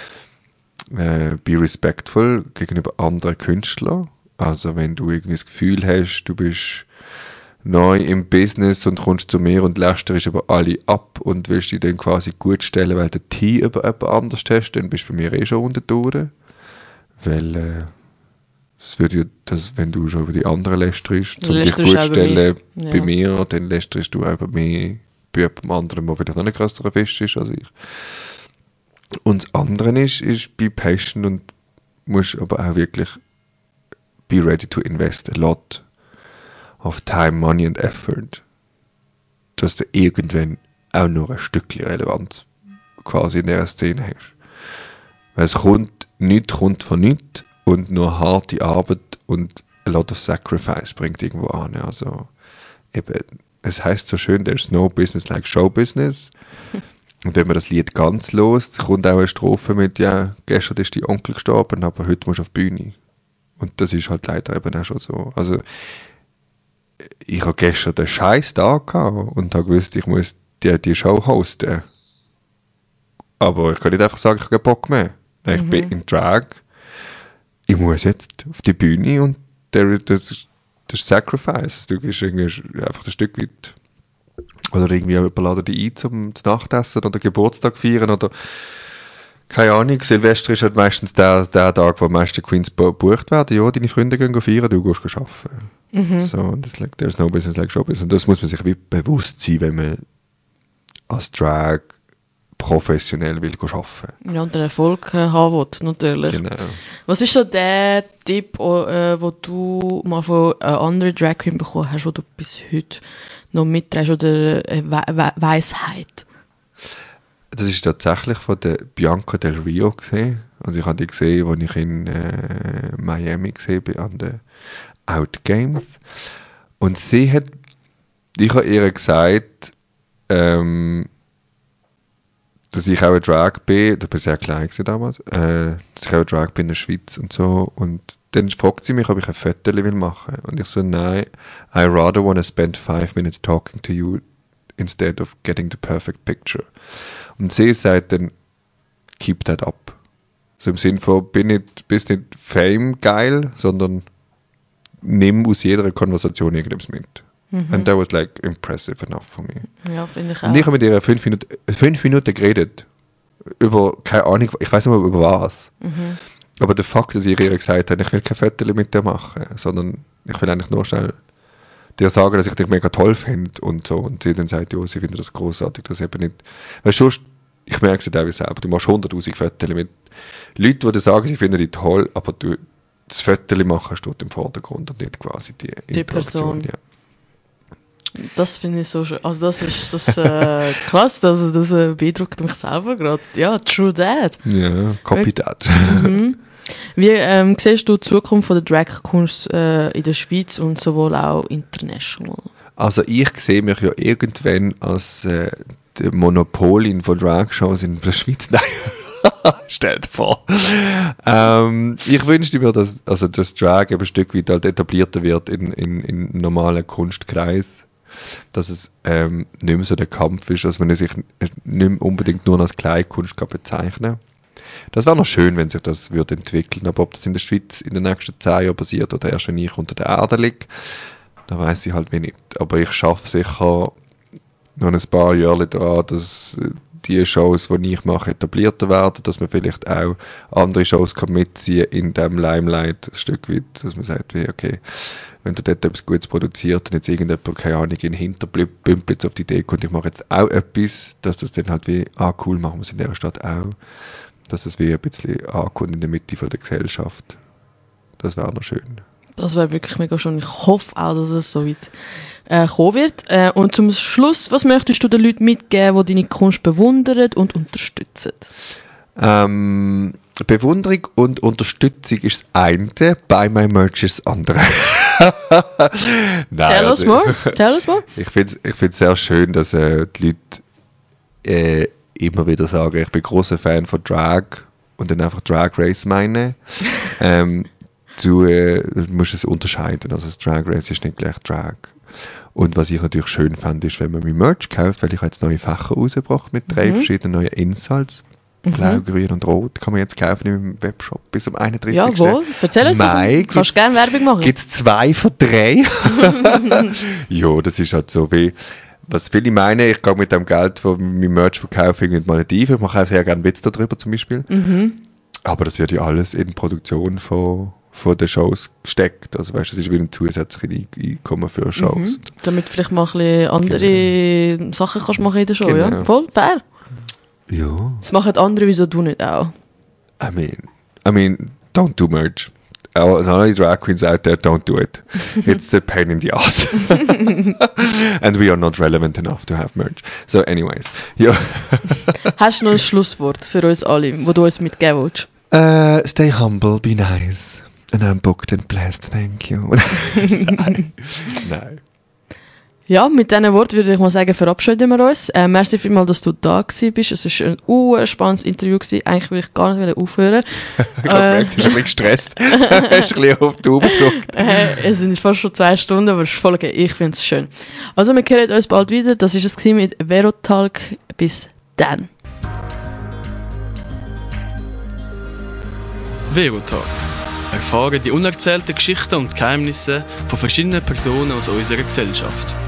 Be respectful gegenüber anderen Künstlern. Also wenn du irgendwie das Gefühl hast, du bist neu im Business und kommst zu mir und lästerst über alle ab und willst dich dann quasi gut stellen, weil du Tee über jemand anders hast, dann bist du bei mir eh schon unten durch. Weil es würde ja, wenn du schon über die anderen lästerst, um dich gut zu stellen bei mir, dann lästerst du einfach mehr bei jemandem anderen, der vielleicht noch ein grösserer Fisch ist als ich. Und das andere ist be patient und musst aber auch wirklich be ready to invest a lot of time, money and effort, dass du irgendwann auch noch ein Stückchen Relevanz quasi in dieser Szene hast. Weil es nichts kommt von nichts und nur harte Arbeit und a lot of sacrifice bringt irgendwo an. Also eben, es heisst so schön, there's no business like show business. Und wenn man das Lied ganz lost, kommt auch eine Strophe mit, ja, gestern ist dein Onkel gestorben, aber heute musst du auf die Bühne. Und das ist halt leider eben auch schon so. Also ich habe gestern den scheiß Tag gehabt und habe gewusst, ich muss die Show hosten. Aber ich kann nicht einfach sagen, ich habe keinen Bock mehr. Ich bin in Drag. Ich muss jetzt auf die Bühne und das ist Sacrifice. Du gehst irgendwie einfach ein Stück weit. Oder irgendwie jemand laden dich ein zum Nachtessen oder Geburtstag feiern oder keine Ahnung. Silvester ist halt meistens der Tag, wo die meisten Queens gebucht werden. Ja, deine Freunde gehen feiern, du gehst arbeiten. So, und das like, there's no business like show business. Und das muss man sich wie bewusst sein, wenn man als Drag professionell will arbeiten. Ja, und den Erfolg haben will, natürlich. Genau. Was ist so der Tipp, wo du mal von einer anderen Drag Queen bekommen hast, wo du bis heute noch mitträgst, oder Weisheit? Das ist tatsächlich von der Bianca Del Rio gesehen. Also ich habe die gesehen, als ich in Miami gesehen bin, an den Out Games. Und ich habe ihr gesagt, dass ich auch ein Drag bin, da war ich sehr klein damals, dass ich auch ein Drag bin in der Schweiz und so. Und dann fragt sie mich, ob ich ein Foto machen will. Und ich so, nein, I rather want to spend 5 minutes talking to you instead of getting the perfect picture. Und sie sagt dann, keep that up. So im Sinne von, bist nicht Fame geil, sondern nimm aus jeder Konversation irgendwas mit. And that was like impressive enough for me. Ja, finde ich auch. Und ich habe mit ihr 5 Minuten geredet. Über, keine Ahnung, ich weiß nicht mal über was. Aber der Fakt, dass ich ihr gesagt habe, ich will kein Foto mit dir machen, sondern ich will eigentlich nur schnell dir sagen, dass ich dich mega toll finde und so. Und sie dann sagt, ja, sie findet das großartig, das eben nicht. Weil sonst, ich merke es ja teilweise selber, du machst 100'000 Fotos mit Leuten, die dir sagen, sie finden dich toll, aber du, das Foto machen steht im Vordergrund und nicht quasi die Interaktion. Person. Ja. Das finde ich so schön. Also das ist krass, also das beeindruckt mich selber gerade. Ja, true that. Ja, copy that. Wie siehst du die Zukunft von der Drag-Kunst in der Schweiz und sowohl auch international? Also ich sehe mich ja irgendwann als die Monopolin von Drag-Shows in der Schweiz. Nein, stellt vor. Ich wünschte mir, dass Drag eben ein Stück weit halt etablierter wird in normalen Kunstkreis. Dass es nicht mehr so der Kampf ist, dass man sich nicht mehr unbedingt nur als Kleinkunst bezeichnen kann. Das wäre noch schön, wenn sich das würde entwickeln, aber ob das in der Schweiz in den nächsten 10 Jahren passiert oder erst wenn ich unter der Erde liege, da weiss ich halt nicht. Aber ich schaffe sicher noch ein paar Jahre daran, dass die Shows, die ich mache, etablierter werden, dass man vielleicht auch andere Shows kann mitziehen in diesem Limelight ein Stück weit, dass man sagt, wie, okay, wenn du dort etwas Gutes produziert und jetzt irgendjemand, keine Ahnung, in den Hinterbümplitz auf die Idee kommt, ich mache jetzt auch etwas, dass das dann halt wie, cool, machen wir es in dieser Stadt auch, dass es wie ein bisschen ankommt in der Mitte von der Gesellschaft. Das wäre noch schön. Das wäre wirklich mega schön. Ich hoffe auch, dass es so weit kommen wird. Und zum Schluss, was möchtest du den Leuten mitgeben, die deine Kunst bewundern und unterstützen? Bewunderung und Unterstützung ist das eine, bei meinem Merch ist das andere. Nein, Tell us more. Ich finde es sehr schön, dass die Leute immer wieder sagen, ich bin großer Fan von Drag und dann einfach Drag Race meine. Du musst es unterscheiden, also das Drag Race ist nicht gleich Drag. Und was ich natürlich schön fand, ist, wenn man mein Merch kauft, weil ich jetzt neue Fächer rausgebracht mit 3 verschiedenen neuen Insalts. Blau, grün und rot kann man jetzt kaufen im Webshop bis am 31. Jawohl, erzähl uns Mai. Kannst du gerne Werbung machen. Gibt es 2 von 3? Ja, das ist halt so wie, was viele meinen, ich gehe mit dem Geld, das mein Merch verkaufe, in die Malediven. Ich mache auch sehr gerne Witze darüber zum Beispiel. Aber das wird ja alles in die Produktion von den Shows gesteckt. Also weißt, das ist wie ein zusätzliches Einkommen für Shows. Damit vielleicht mal ein bisschen andere Sachen kannst machen in der Show, Genau. ja? Voll fair. Ja. Das machen andere, wieso du nicht auch? I mean, don't do merch. And all the drag queens out there, don't do it. It's a pain in the ass. And we are not relevant enough to have merch. So anyways. Ja. Hast du noch ein Schlusswort für uns alle, das du uns mitgeben willst? Stay humble, be nice. And I'm booked and blessed, thank you. Nein. Ja, mit diesen Worten würde ich mal sagen, verabschieden wir uns. Merci vielmals, dass du da gewesen bist. Es war ein spannendes Interview gewesen. Eigentlich will ich gar nicht aufhören. Ich habe gemerkt, du bist ein bisschen gestresst. Du hast ein bisschen auf die Tube gedrückt. Es sind fast schon 2 Stunden, aber es ist voll okay. Ich finde es schön. Also, wir hören uns bald wieder. Das war es mit Verotalk. Bis dann. Verotalk. Erfahre die unerzählten Geschichten und Geheimnisse von verschiedenen Personen aus unserer Gesellschaft.